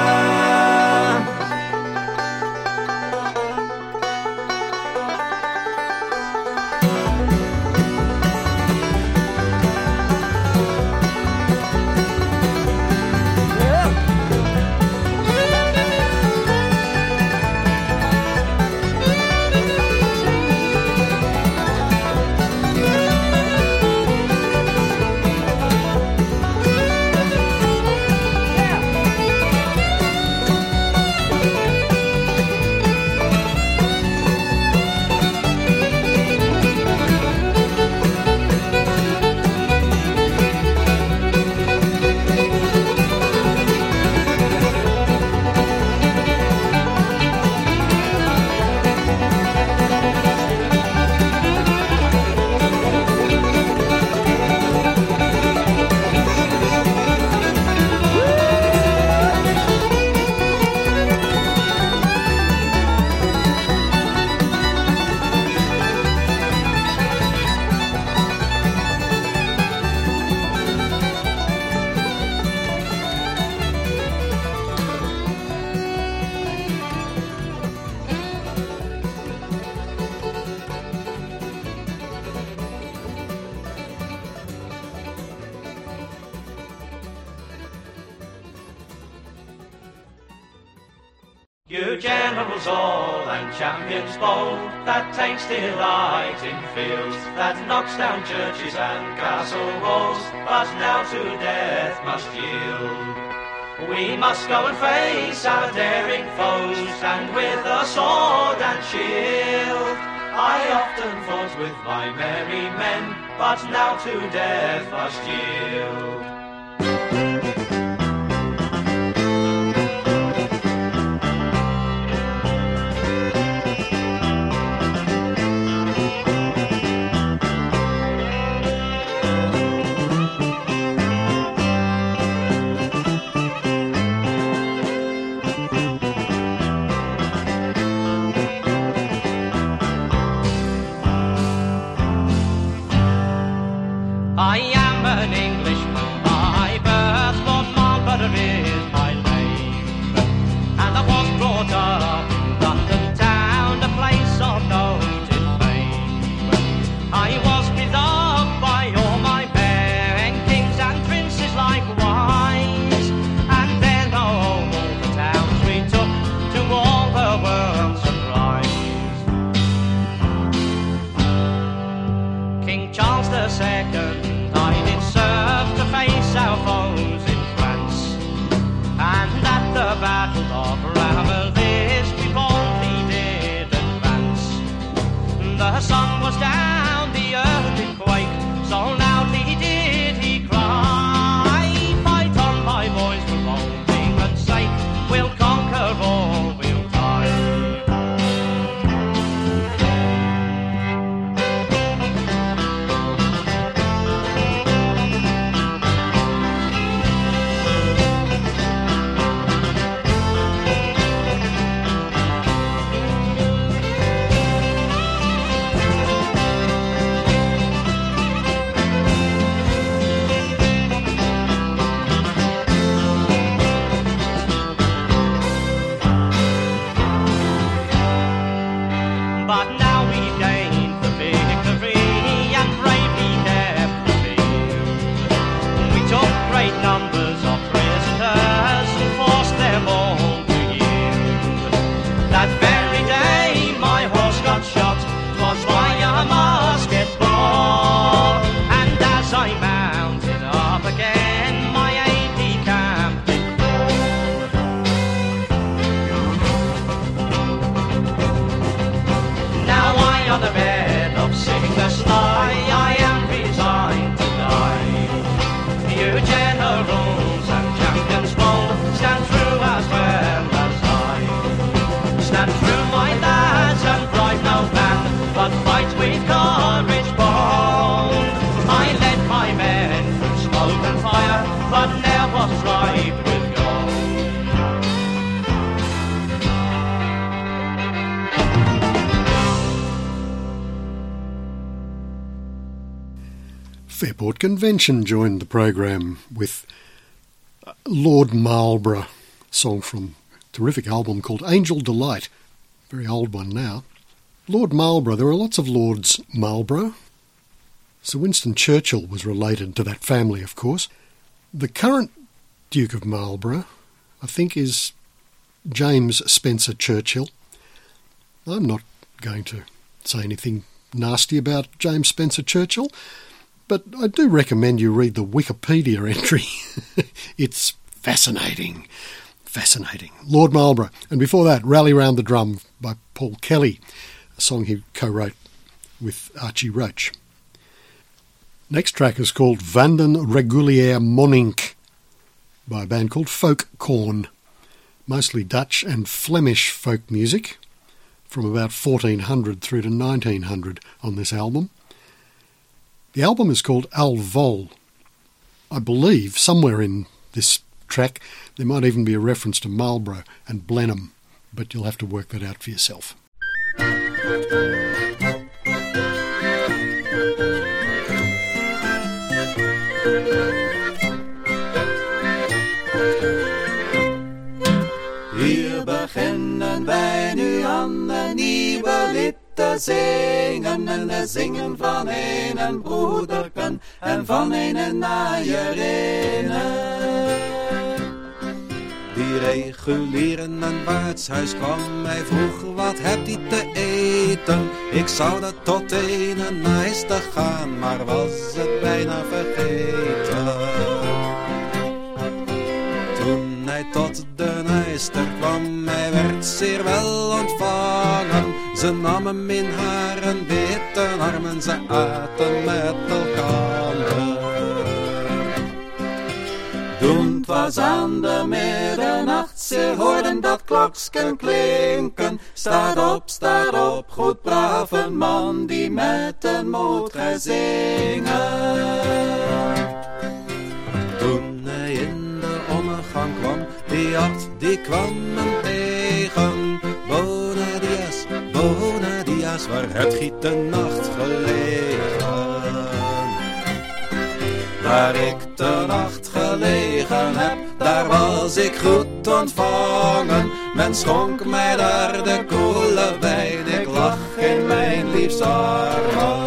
You generals all and champions bold, that takes delight in fields, that knocks down churches and castle walls, but now to death must yield. We must go and face our daring foes, and with a sword and shield. I often fought with my merry men, but now to death must yield. I am an Englishman by birth, Lord Marlborough is my name, and I was brought up in London town, a place of noted fame. I was beloved by all my men, kings and princes likewise, and then all the towns we took to all the world's surprise. King Charles II I did serve to face our foes in France, and at the Battle of Ramillies we boldly did advance. The sun was down, the earth did quake, so loudly did he cry, fight on my boys for old England's sake, we'll conquer all, we'll die. But now we gained the victory and bravely kept the field. We took great numbers of prisoners and forced them all to yield. That very day my horse got shot, 'twas by a musket ball, and as I mounted up again my aide-de-camp did fall. Now I on the bed of sickness lie, I am resigned to die. You generals and champions bold, stand true as well as I. Stand true, my lads, and bribe no man, but fight with courage bold. I led but never tried with gold. Fairport Convention joined the program with Lord Marlborough, song from a terrific album called Angel Delight, very old one now. Lord Marlborough, there are lots of Lords Marlborough. Sir Winston Churchill was related to that family, of course. The current Duke of Marlborough, I think, is James Spencer Churchill. I'm not going to say anything nasty about James Spencer Churchill, but I do recommend you read the Wikipedia entry. It's fascinating. Fascinating. Lord Marlborough. And before that, Rally Round the Drum by Paul Kelly, a song he co-wrote with Archie Roach. Next track is called Vanden Reguliere Monink by a band called Folk Corn, mostly Dutch and Flemish folk music from about 1400 through to 1900 on this album. The album is called Al Vol. I believe somewhere in this track there might even be a reference to Marlborough and Blenheim, but you'll have to work that out for yourself. Hier beginnen wij nu aan een nieuwe lied te zingen. En te zingen van een broederken en van een naaierinnen. Die regulieren een waardshuis kwam mij vroeg, wat hebt ie te eten? Ik zou dat tot een naaister gaan, maar was het bijna vergeten. Toen hij tot de naaister kwam, hij werd zeer wel ontvangen. Ze nam hem in haar witte armen, ze aten met elkaar. Toen het was aan de middernacht, ze hoorden dat kloksken klinken. Staat op, goed brave man, die met een moet gij zingen. Toen hij in de ommegang kwam, die acht, die kwam hem tegen. Bonadias, waar hebt gij de nacht gelegen? Waar ik de nacht gelegen heb, daar was ik goed ontvangen. Men schonk mij daar de koele wijn, ik lag in mijn liefs armen.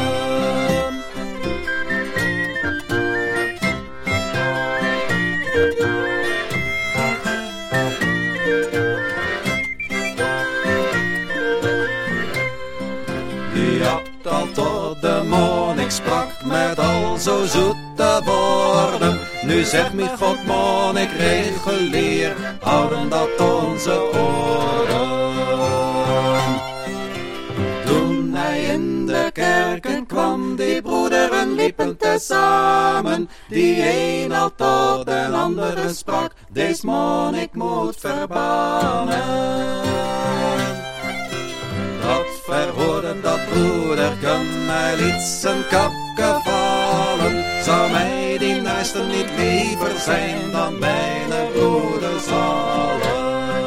Die had al tot de monnik sprak met al zo zoete woorden. Nu zegt mij God, monnik regulier, houden dat onze oren. Toen hij in de kerken kwam, die broederen liepen tezamen. Die een al tot de andere sprak, deze monnik moet verbannen. Dat verhoorden dat broederken, hij liet zijn kapke vallen. Zou mij die naaister niet liever zijn dan mijn broeders allen?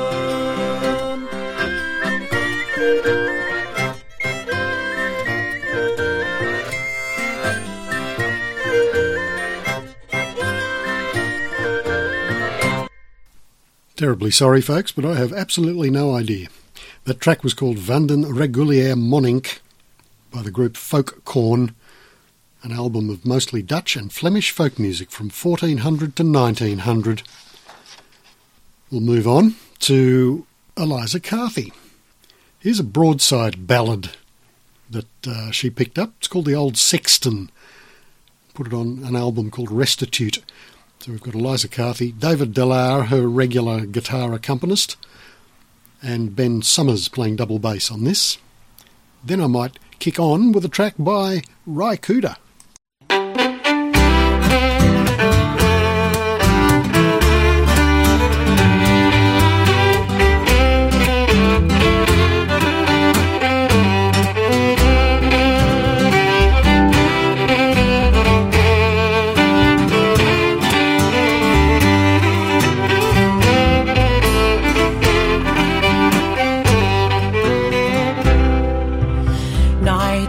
Terribly sorry, folks, but I have absolutely no idea. That track was called Vanden Reguliere Monink by the group Folk Corn, an album of mostly Dutch and Flemish folk music from 1400 to 1900. We'll move on to Eliza Carthy. Here's a broadside ballad that she picked up. It's called The Old Sexton. Put it on an album called Restitute. So we've got Eliza Carthy, David Delare, her regular guitar accompanist, and Ben Summers playing double bass on this. Then I might kick on with a track by Ry Cooder.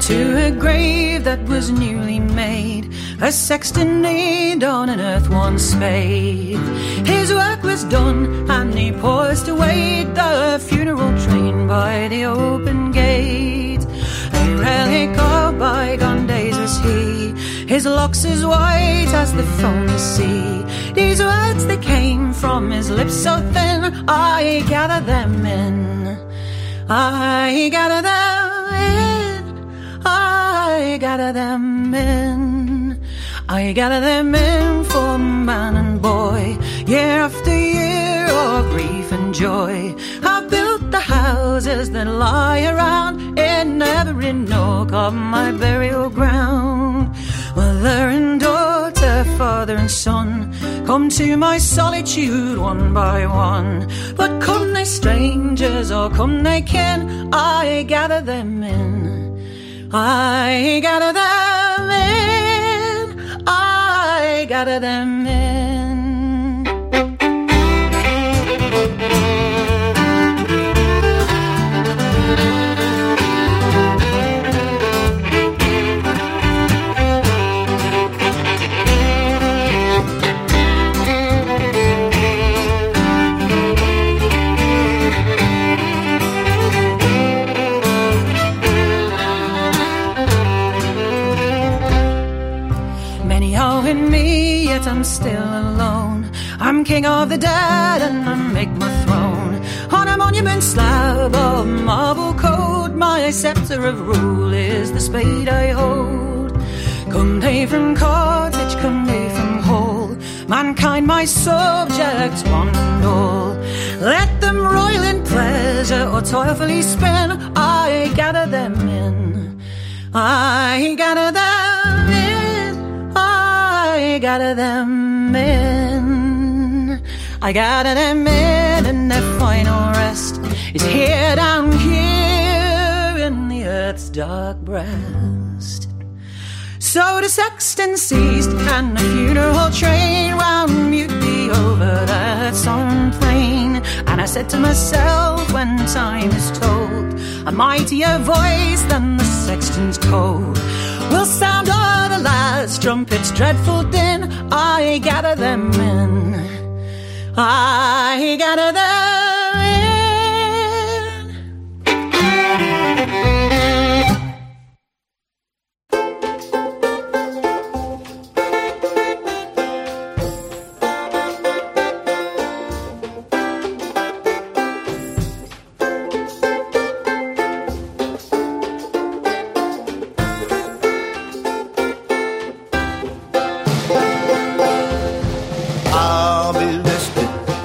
to a grave that was newly made, a sexton laid on an earth-worn spade. His work was done, and he paused to wait the funeral train by the open gate. A relic of bygone days was he, his locks as white as the foamy sea. These words, they came from his lips so thin, I gather them in, I gather them in, I gather them in, I gather them in for man and boy, year after year of grief and joy. I built the houses that lie around in every nook of my burial ground. Mother and daughter, father and son, come to my solitude one by one. But come they strangers or come they kin, I gather them in, I gather them in, I gather them in. Me, yet I'm still alone. I'm king of the dead and I make my throne on a monument slab of marble coat. My scepter of rule is the spade I hold. Come they from cottage, come they from hall, mankind my subjects one and all. Let them roil in pleasure or toilfully spin, I gather them in, I gather them in, I gather them in, I gather them in, and their final rest is here down here in the earth's dark breast. So the sexton ceased, and the funeral train wound mutely over that solemn plain. And I said to myself, when time is told, a mightier voice than the sexton's code will sound o'er the last trumpet's dreadful din. I gather them in, I gather them in.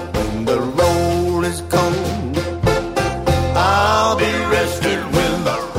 I'll be rested when the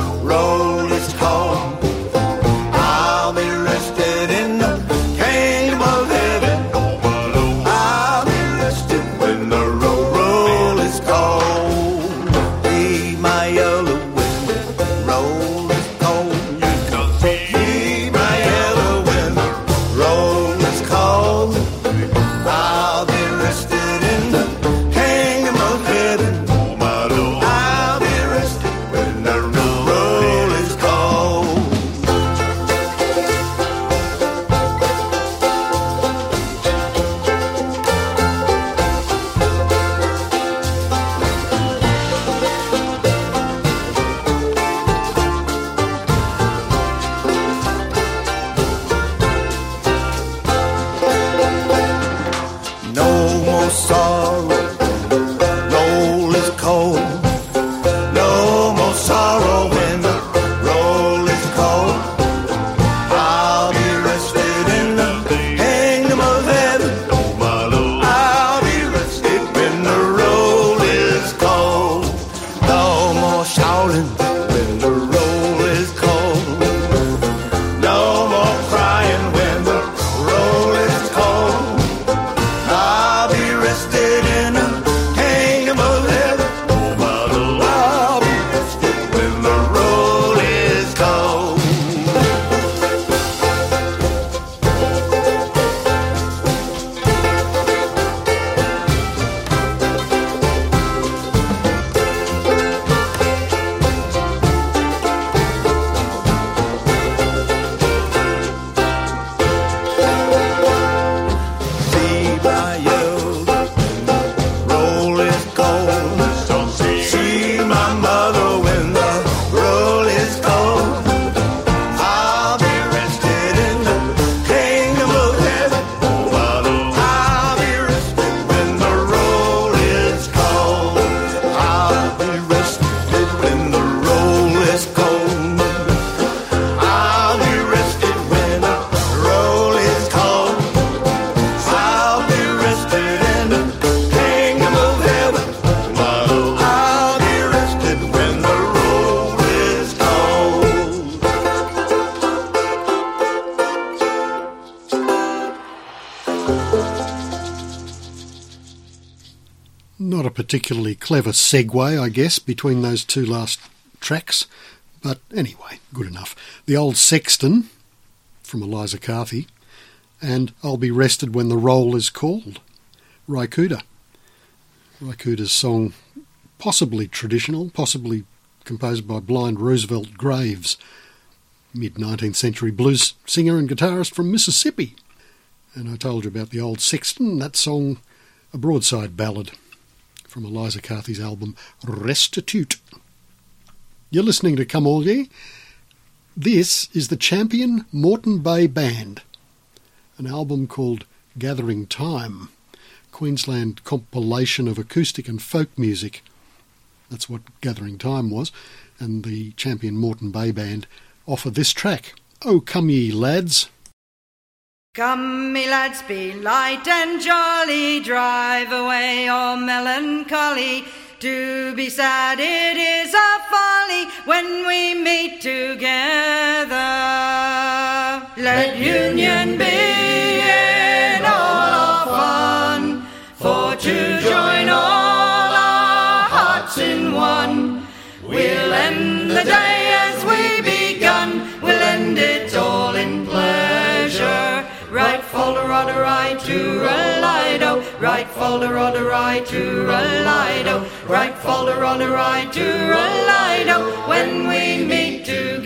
a particularly clever segue, I guess, between those two last tracks. But anyway, good enough. The Old Sexton from Eliza Carthy, and I'll Be Rested When the Roll is Called, Ry Cooder. Ry Cooder's song, possibly traditional, possibly composed by blind Roosevelt Graves, mid-19th century blues singer and guitarist from Mississippi. And I told you about the Old Sexton, that song, a broadside ballad from Eliza Carthy's album Restitute. You're listening to Come All Ye. This is the Champion Moreton Bay Band, an album called Gathering Time, Queensland compilation of acoustic and folk music. That's what Gathering Time was, and the Champion Moreton Bay Band offer this track, Oh Come Ye Lads. Come, me lads, be light and jolly, drive away your melancholy. To be sad it is a folly when we meet together. Let union be in all our fun, for to join all our hearts in one. We'll end the day as we begun, we'll end it all in pleasure. Right folderoderai to Lido, right folderoderai to Lido, right folderoderai to Lido, when we meet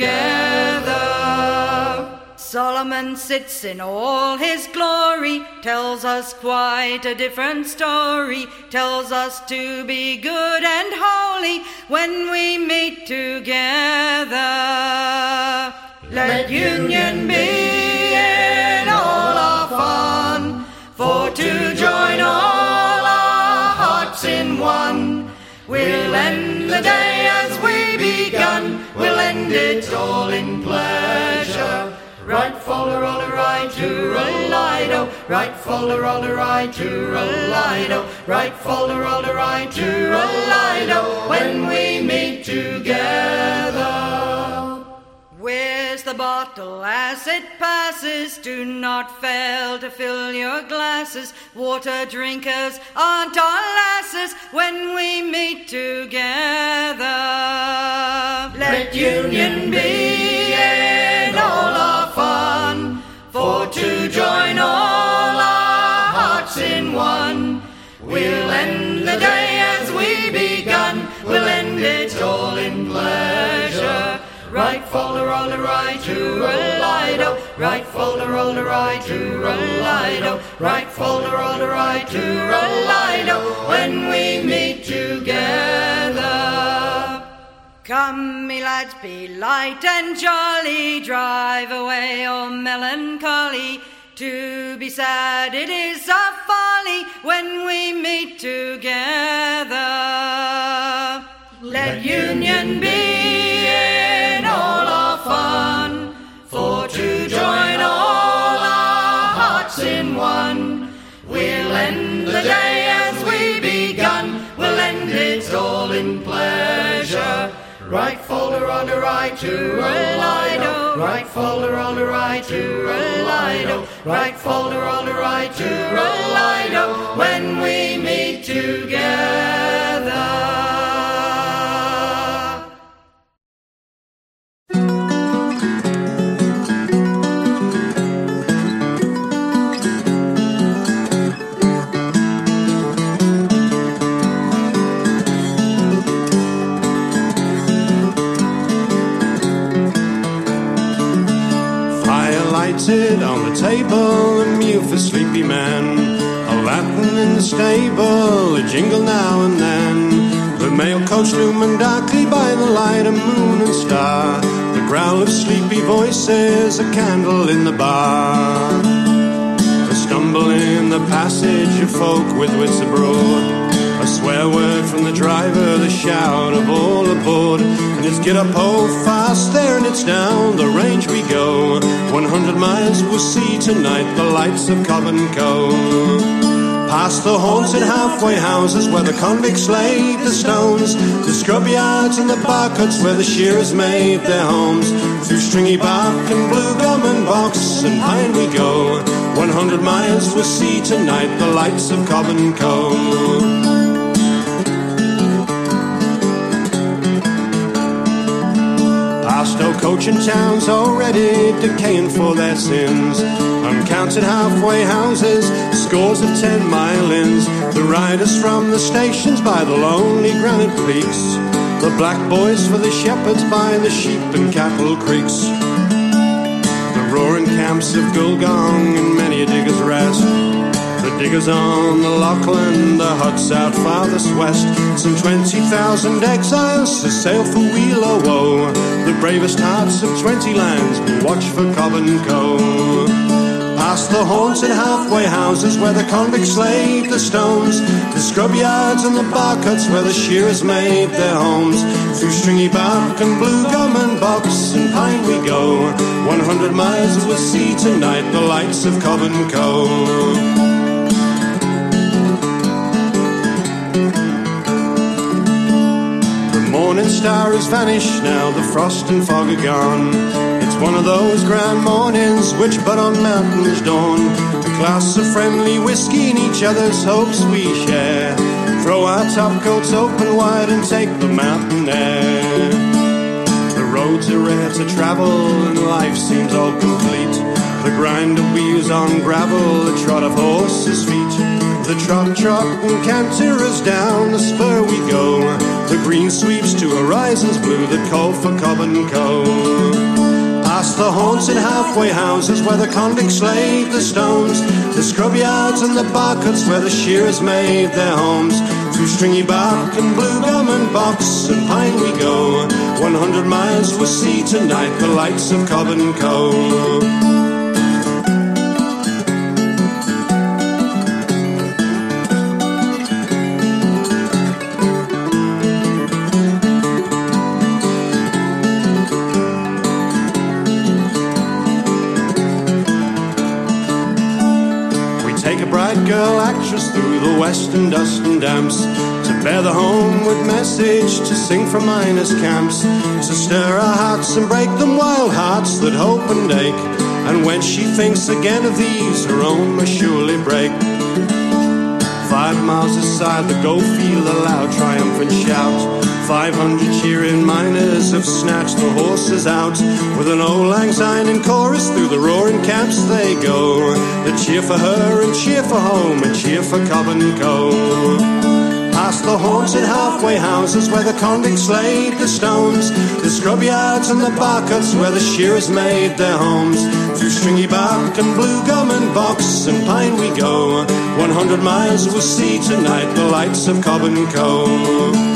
together. Solomon sits in all his glory, tells us quite a different story, tells us to be good and holy when we meet together. Let union be in all our fun, for to join all our hearts in one. We'll end the day as we begun, we'll end it all in pleasure. Right folderoderai to Lido, right folderoderai to Lido, right folderoderai to Lido, when we meet together. Where's the bottle as it passes? Do not fail to fill your glasses. Water drinkers aren't our lasses when we meet together. Let union be in all our fun, for to join all our hearts in one. We'll end the day as we begun, we'll end it all in pleasure. Right folderoderai to Lido, right folderoderai to Lido, right folderoderai to Lido, when we meet together. Come, me lads, be light and jolly, drive away your melancholy. To be sad it is a folly when we meet together. Let union be in all our fun, for to join all our hearts in one. We'll end the day as we begun, we'll end it all in pleasure. Right folderoderai to Lido, right folderoderai to Lido, right folderoderai to Lido, when we meet together. On the table, a meal for sleepy men, a Latin in the stable, a jingle now and then. The mail coach looming darkly by the light of moon and star, the growl of sleepy voices, a candle in the bar. A stumble in the passage of folk with wits abroad, a swear word from the driver, the shout of all aboard. And it's get up, hold fast there, and it's down the range we go. 100 miles we'll see tonight, the lights of Covent Cove. Past the haunted halfway houses where the convicts laid the stones, the scrub yards and the bar cuts where the shearers made their homes. Through stringy bark and blue gum and box and pine we go. 100 miles we'll see tonight, the lights of Covent Cove. coaching towns already decaying for their sins. Uncounted halfway houses, scores of 10-mile inns. The riders from the stations by the lonely granite peaks. The black boys for the shepherds by the sheep and cattle creeks. The roaring camps of Gulgong and many a digger's rest. The diggers on the Lachlan, the huts out farthest west. Some 20,000 exiles to sail for Wheel o' Woe. The bravest hearts of 20 lands will watch for Cobb and Co. Past the haunted halfway houses where the convicts laid the stones. The scrub yards and the bar cuts where the shearers made their homes. Through stringy bark and blue gum and box and pine we go. 100 miles we'll see tonight the lights of Cobb and Co. Morning star has vanished now, the frost and fog are gone. It's one of those grand mornings which but on mountains dawn. A glass of friendly whiskey and each other's hopes we share. Throw our top coats open wide and take the mountain air. The roads are rare to travel and life seems all complete. The grind of wheels on gravel, the trot of horses' feet. The trot, trot and canter us down the spur we go. The green sweeps to horizons blue that call for Cobb and Co. Past the haunted halfway houses where the convicts laid the stones. The scrub yards and the bar cuts where the shearers made their homes. Through stringy bark and blue gum and box and pine we go. 100 miles we'll see tonight the lights of Cobb and Co. Girl actress through the western dust and damps, to bear the homeward message, to sing from miners' camps, to stir our hearts and break them wild hearts that hope and ache. And when she thinks again of these, her own must surely break. 5 miles aside the Goldfield, a loud triumphant shout. 500 cheering miners have snatched the horses out. With an old lang syne in chorus through the roaring camps they go. They cheer for her and cheer for home and cheer for Cobb and Co. Past the haunted halfway houses where the convicts laid the stones. The scrub yards and the bar cuts where the shearers made their homes. Through stringy bark and blue gum and box and pine we go. 100 miles we'll see tonight the lights of Cobb and Co.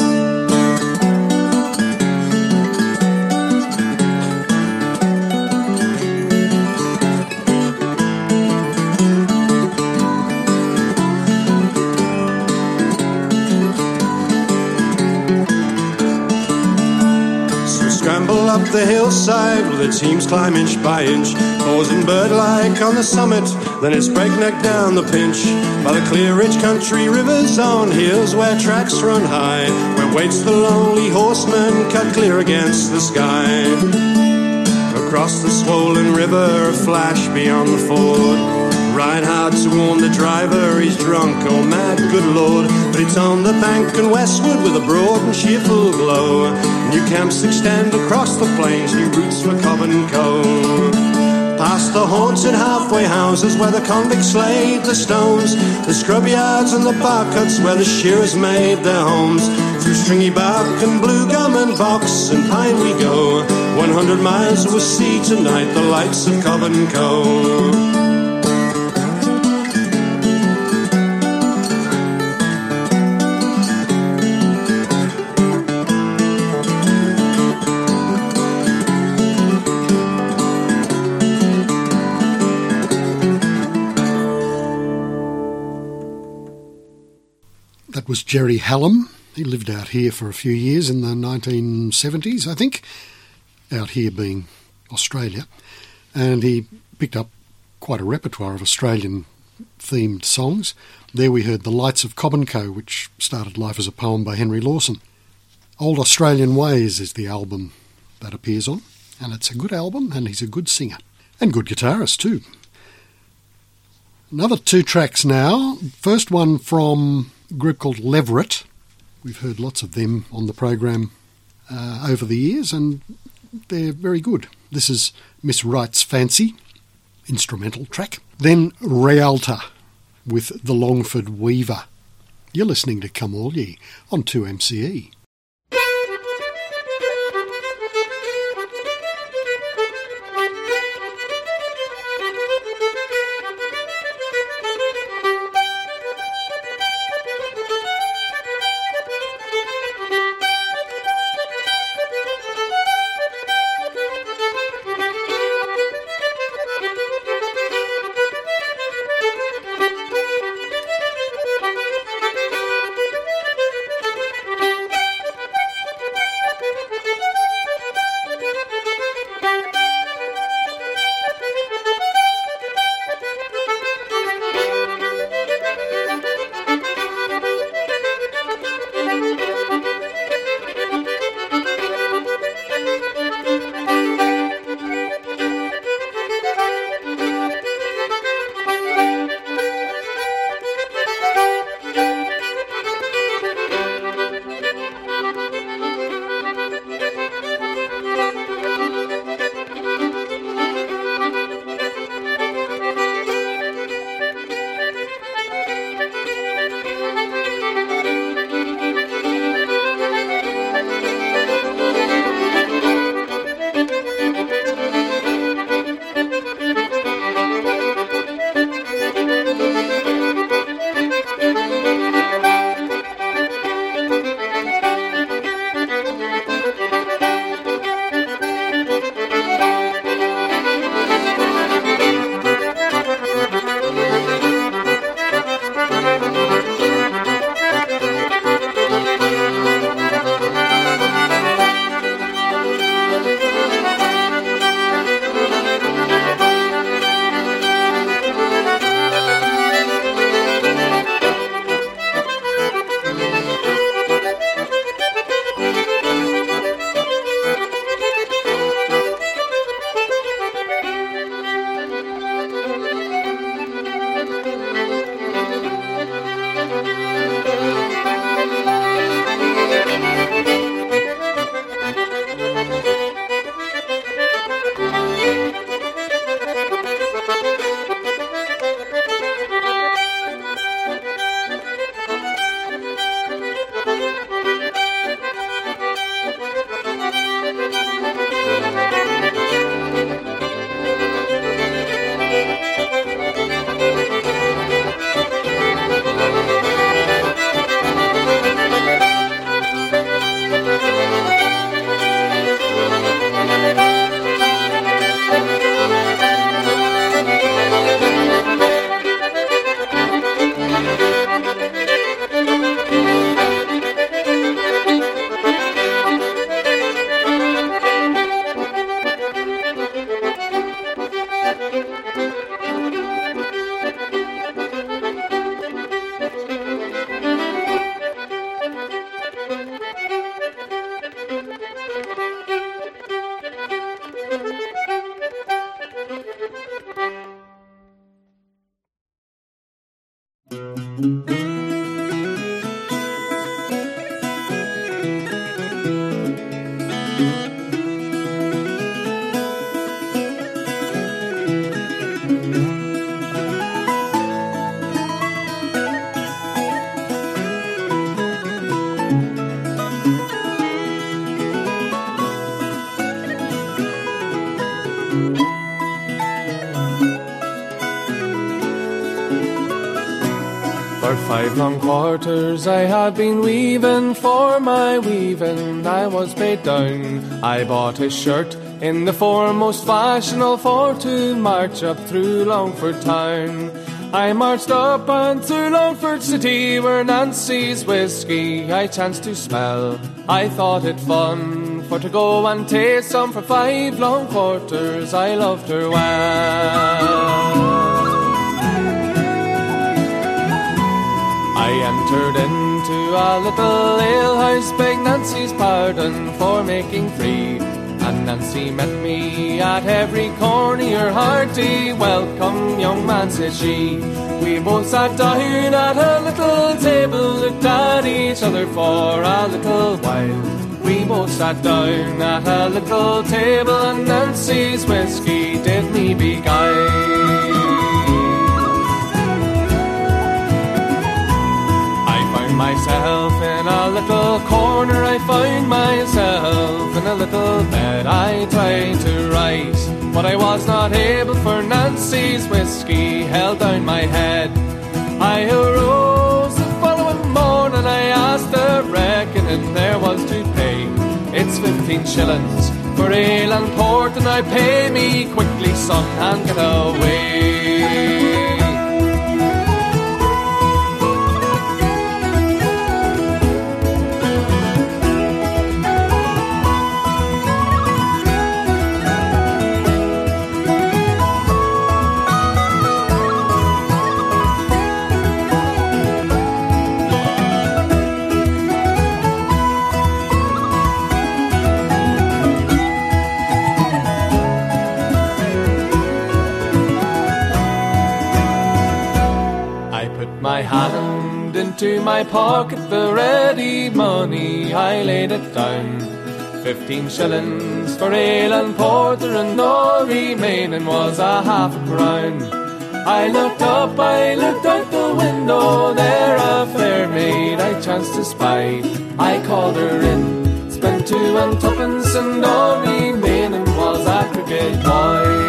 Up the hillside with the teams climb inch by inch, pausing bird-like on the summit, then it's breakneck down the pinch. By the clear rich country rivers on hills where tracks run high, where waits the lonely horseman cut clear against the sky. Across the swollen river, a flash beyond the ford. Ride hard to warn the driver, he's drunk, oh mad, good lord. But it's on the bank and westward with a broad and cheerful glow. New camps extend across the plains, new routes for Cobb and Co. Past the haunted halfway houses where the convicts laid the stones. The scrub yards and the bar cuts where the shearers made their homes. Through stringy bark and blue gum and box and pine we go. 100 miles we'll see tonight the lights of Cobb and Co. That was Jerry Hallam. He lived out here for a few years in the 1970s, I think, out here being Australia, and he picked up quite a repertoire of Australian-themed songs. There we heard The Lights of Cobb and Co., which started life as a poem by Henry Lawson. Old Australian Ways is the album that appears on, and it's a good album, and he's a good singer, and good guitarist too. Another 2 tracks now. First one from a group called Leveret. We've heard lots of them on the program over the years, and they're very good. This is Miss Wright's Fancy, instrumental track. Then Rialta with the Longford Weaver. You're listening to Come All Ye on 2MCE. For 5 long quarters I have been weaving, for my weaving I was paid down. I bought a shirt in the foremost fashionable for to march up through Longford town. I marched up and through Longford city, where Nancy's whiskey I chanced to smell. I thought it fun for to go and taste some. For 5 long quarters I loved her well. I entered into a little alehouse, begged Nancy's pardon for making free. And Nancy met me at every corner, your hearty welcome, young man, said she. We both sat down at a little table, looked at each other for a little while. we both sat down at a little table, and Nancy's whiskey did me beguile. Myself in a little corner, I found myself in a little bed. I tried to rise, but I was not able, for Nancy's whiskey held down my head. I arose the following morning, I asked the reckoning there was to pay. It's 15 shillings for ale and port, and I pay me quickly, son, and get away. My hand into my pocket, the ready money, I laid it down. 15 shillings for ale and porter, and all remaining was a half a crown. I looked up, I looked out the window, there a fair maid I chanced to spy. I called her in, spent 2 and twopence, and all remaining was a cricket boy.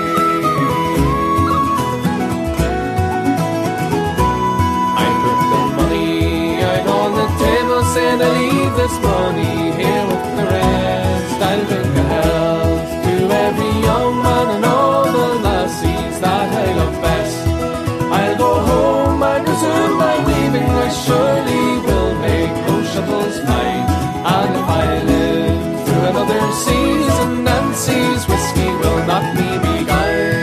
Saying I leave this money here with the rest. I'll drink a health to every young man and all the lassies that I love best. I'll go home, I resume my weaving, I surely will make those shuttles fly. And if I live through another season, Nancy's whiskey will not me beguile.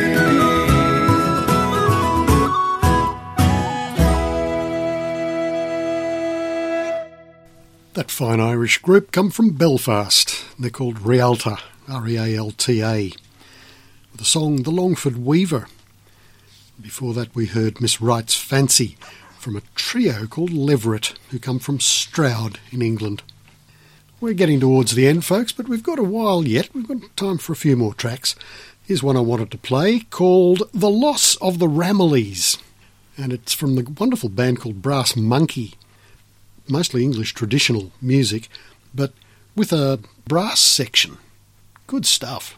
That fine Irish group come from Belfast. They're called Realta, R-E-A-L-T-A, with the song The Longford Weaver. Before that we heard Miss Wright's Fancy from a trio called Leverett, who come from Stroud in England. We're getting towards the end, folks, but we've got a while yet. We've got time for a few more tracks. Here's one I wanted to play called The Loss of the Ramilleys, and it's from the wonderful band called Brass Monkey. Mostly English traditional music, but with a brass section. Good stuff.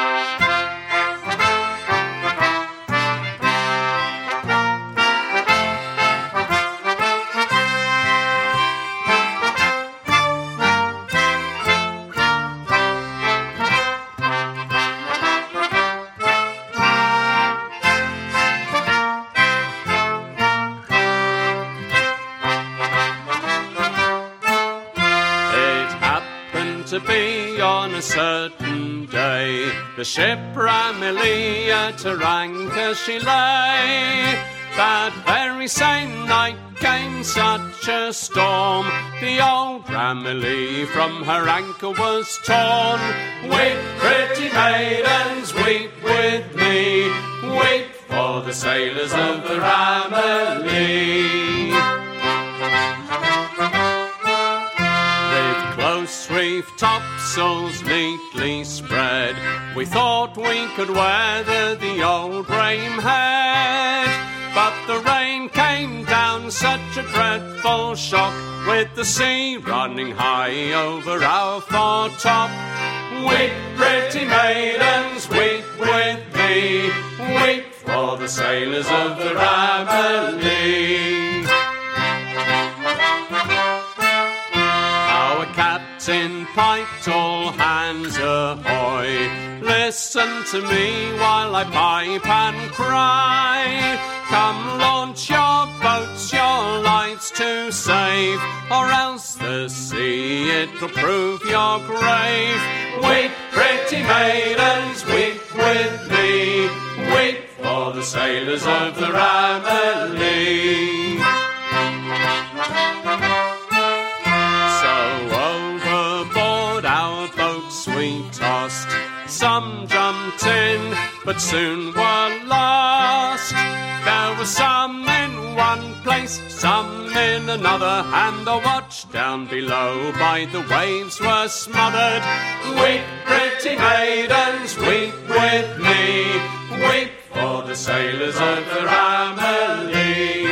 To be on a certain day, the ship Ramilly at her anchor she lay. That very same night came such a storm, the old Ramilly from her anchor was torn. Weep, pretty maidens, weep with me, weep for the sailors of the Ramilly. Reef topsails neatly spread, we thought we could weather the old Rame Head. But the rain came down, such a dreadful shock, with the sea running high over our foretop. Weep, pretty maidens, weep with me, weep for the sailors of the Ramilly. Captain piped all hands ahoy, listen to me while I pipe and cry. Come launch your boats, your lights to save, or else the sea it'll prove your grave. Weep, pretty maidens, weep with me, weep for the sailors of the Ramilly. We tossed, some jumped in, but soon were lost. There were some in one place, some in another, and the watch down below by the waves were smothered. Weep, pretty maidens, weep with me. Weep for the sailors of the Ramillies.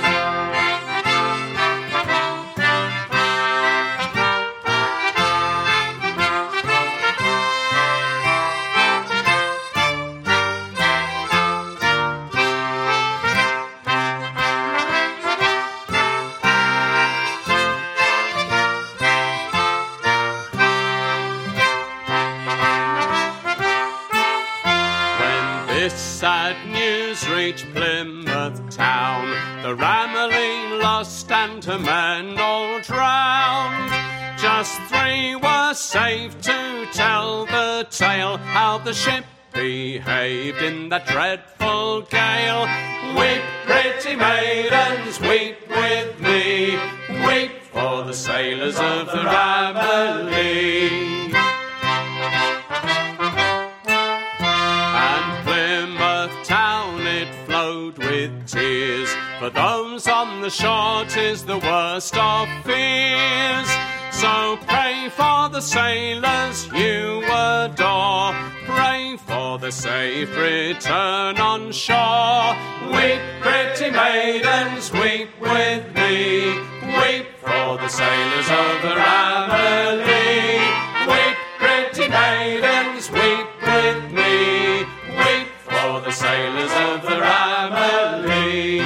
Sad news reached Plymouth town. The Ramillie lost and her men all drowned. Just 3 were saved to tell the tale, how the ship behaved in that dreadful gale. Weep, pretty maidens, weep with me. Weep for the sailors of the Ramillie. With tears, for those on the shore 'tis the worst of fears. So pray for the sailors you adore, pray for the safe return on shore. Weep, pretty maidens, weep with me. Weep for the sailors of the Ramillie. Weep, pretty maidens, weep with me. Weep for the sailors of the Ramillie.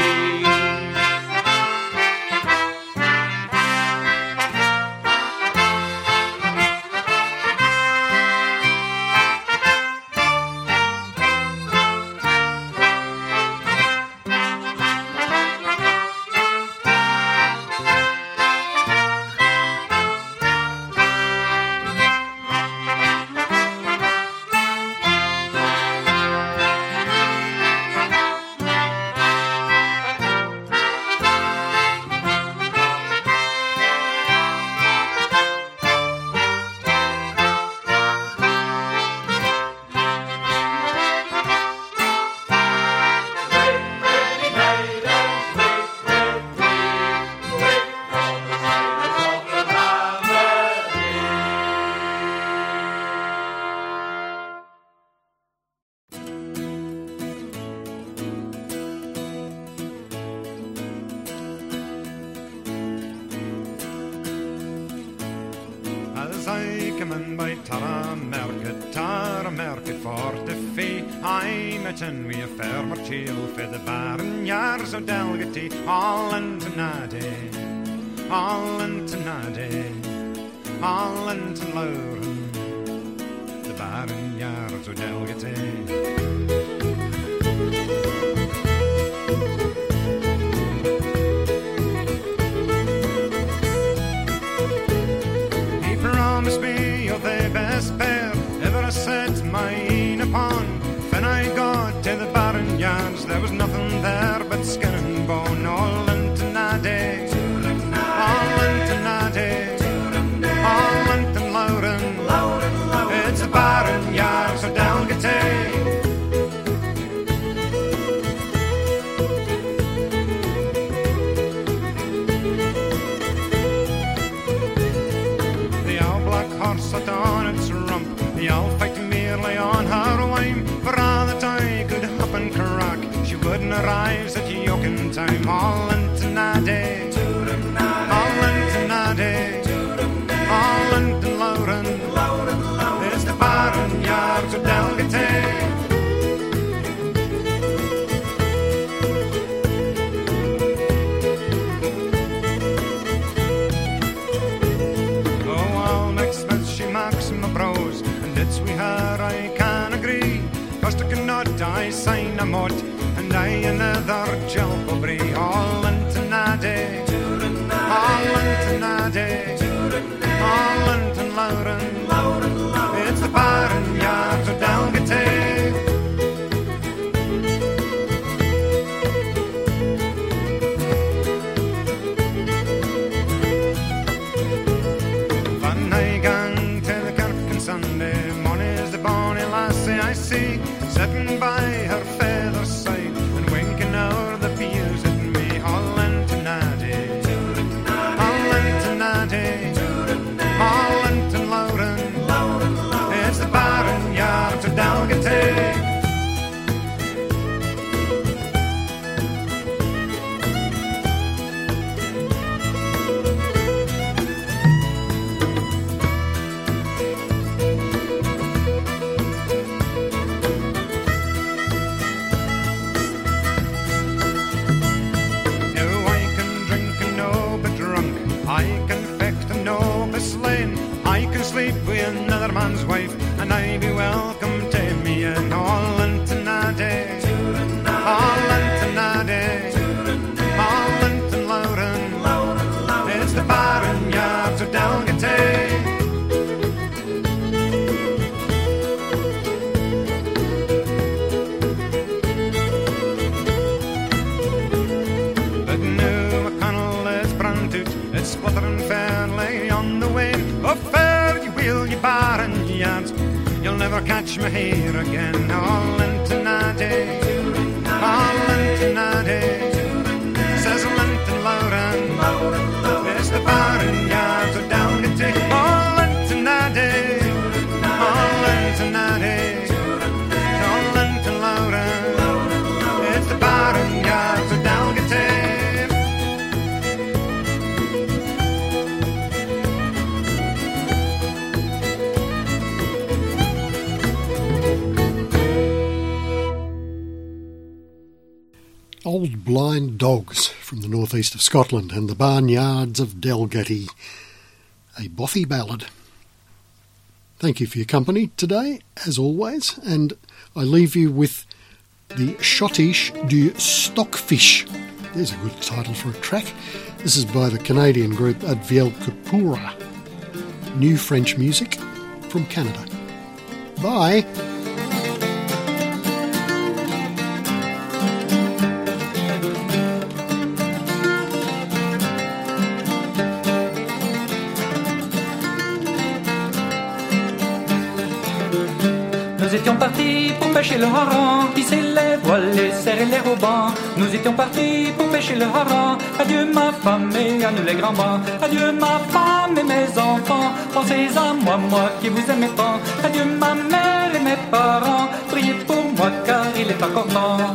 I come in by Tara Market for the fee. I met in wi' a farmer chiel for the barren yars of Dalgety, all into Nade, all into Nade, all into Lauren, the barren yars of Dalgety. Promise me you're the best pair ever I set mine upon. When I got to the barren yards, there was nothing there but skin and bone. All into Nade, all into Nade, all into Lauren. It's the barren yards of Dalgety. Sat on its rump, the owl fight merely on her whime. For all that I could hop and crack, she wouldn't arise at yoking time. All into Nade, all into Nade, all into Lauren. It's the barren yards of Dalgety. I can agree, first I cannot I sign a mot, and I another Jalpobry. All into Nade, all into Nade, all into Lauren. It's the barren yards of Dalgety. Van I gang to the kirk on Sunday, I see, sitting by her feather's side and winking out the pews at me. All into Nade, all into Nade. man's wife, and I be welcome to me in all Antonade. All Antonade. All Anton Loudon. It's the barren yards of Dalgetty. It's spluttering fairly on the wind. Oh, fare you will, you barren yards. You'll never catch me here again. All Antonade, all Antonade. Says Linton Loudon. It's the barren yards of Dalgetty. All Antonade, all Antonade. All Linton Loudon. It's the barren yards of Dalgetty. Old Blind Dogs from the northeast of Scotland and the Barnyards of Dalgetty, a bothy ballad. Thank you for your company today, as always, and I leave you with the Schottische du Stockfish. There's a good title for a track. This is by the Canadian group Adviel Kapura. New French music from Canada. Bye! Nous étions partis pour pêcher le hareng, tisser les voiles et serrer les haubans. Nous étions partis pour pêcher le hareng. Adieu ma femme et à nous les grands bancs. Adieu ma femme et mes enfants. Pensez à moi, moi qui vous aimais tant. Adieu ma mère et mes parents. Priez pour moi car il est encore temps.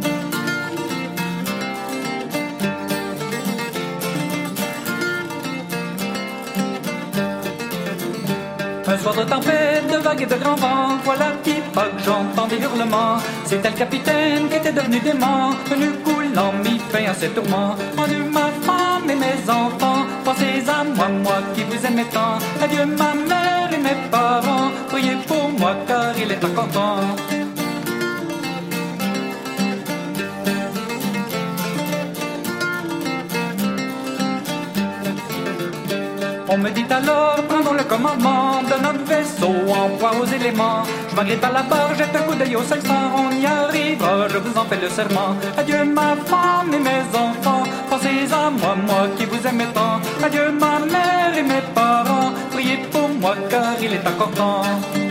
Un soir de tempête, de vagues et de grands vents, voilà qui pas que j'entends des hurlements. C'était le capitaine qui était devenu dément, venu coulant, mis fin à ses tourments. Adieu ma femme et mes enfants, pensez à moi, moi qui vous aimais tant. Adieu ma mère et mes parents, priez pour moi car il est encore temps. On me dit alors, prenons le commandement de notre vaisseau en proie aux éléments. Je m'agrippe à la barre, jette un coup d'œil au 500, on y arrivera, je vous en fais le serment. Adieu ma femme et mes enfants, pensez à moi, moi qui vous aimais tant. Adieu ma mère et mes parents, priez pour moi car il est encore temps.